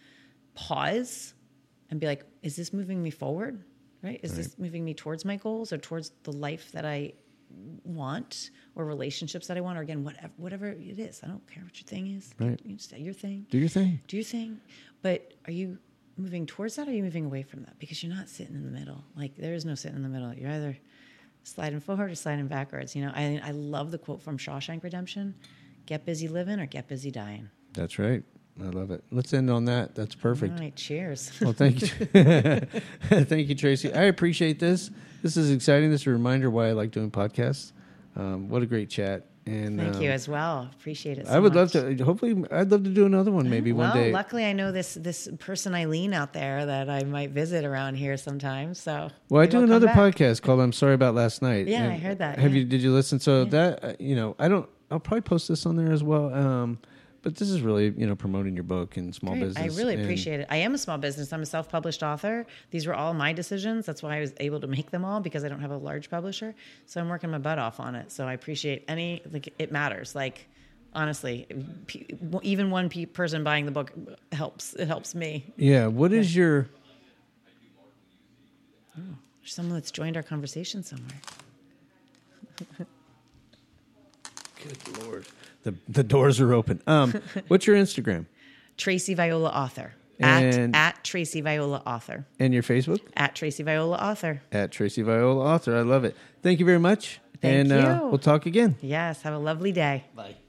Speaker 2: pause and be like, is this moving me forward? Right? Is this moving me towards my goals or towards the life that I want, or relationships that I want, or again, whatever it is. I don't care what your thing is.
Speaker 1: Right.
Speaker 2: You say your thing.
Speaker 1: Do your thing.
Speaker 2: Do your thing. But are you moving towards that, or are you moving away from that? Because you're not sitting in the middle. Like, there is no sitting in the middle. You're either sliding forward or sliding backwards. You know, I love the quote from Shawshank Redemption: "Get busy living or get busy dying."
Speaker 1: That's right. I love it. Let's end on that. That's perfect.
Speaker 2: All right, cheers.
Speaker 1: Well, thank you. Thank you, Tracy. I appreciate this. This is exciting. This is a reminder why I like doing podcasts. What a great chat. And
Speaker 2: Thank you as well. Appreciate it so
Speaker 1: I would
Speaker 2: much.
Speaker 1: love to, hopefully, I'd love to do another one maybe one day.
Speaker 2: Luckily, I know this person, Eileen, out there that I might visit around here sometime. So,
Speaker 1: well, I do
Speaker 2: maybe I'll
Speaker 1: another
Speaker 2: come back.
Speaker 1: podcast called "I'm Sorry About Last Night."
Speaker 2: Yeah,
Speaker 1: And
Speaker 2: I heard that.
Speaker 1: Did you listen? So that, I'll probably post this on there as well. But this is really, promoting your book and small
Speaker 2: Great.
Speaker 1: business.
Speaker 2: I really appreciate it. I am a small business. I'm a self-published author. These were all my decisions. That's why I was able to make them all, because I don't have a large publisher. So I'm working my butt off on it. So I appreciate it matters. Like, honestly, even one person buying the book helps. It helps me.
Speaker 1: Yeah. What is your...
Speaker 2: Oh, there's someone that's joined our conversation somewhere.
Speaker 1: Good Lord. The doors are open. What's your Instagram?
Speaker 2: Tracy Viola Author.
Speaker 1: And
Speaker 2: At Tracy Viola Author.
Speaker 1: And your Facebook?
Speaker 2: At Tracy Viola Author.
Speaker 1: At Tracy Viola Author. I love it. Thank you very much.
Speaker 2: Thank you.
Speaker 1: We'll talk again.
Speaker 2: Yes. Have a lovely day.
Speaker 1: Bye.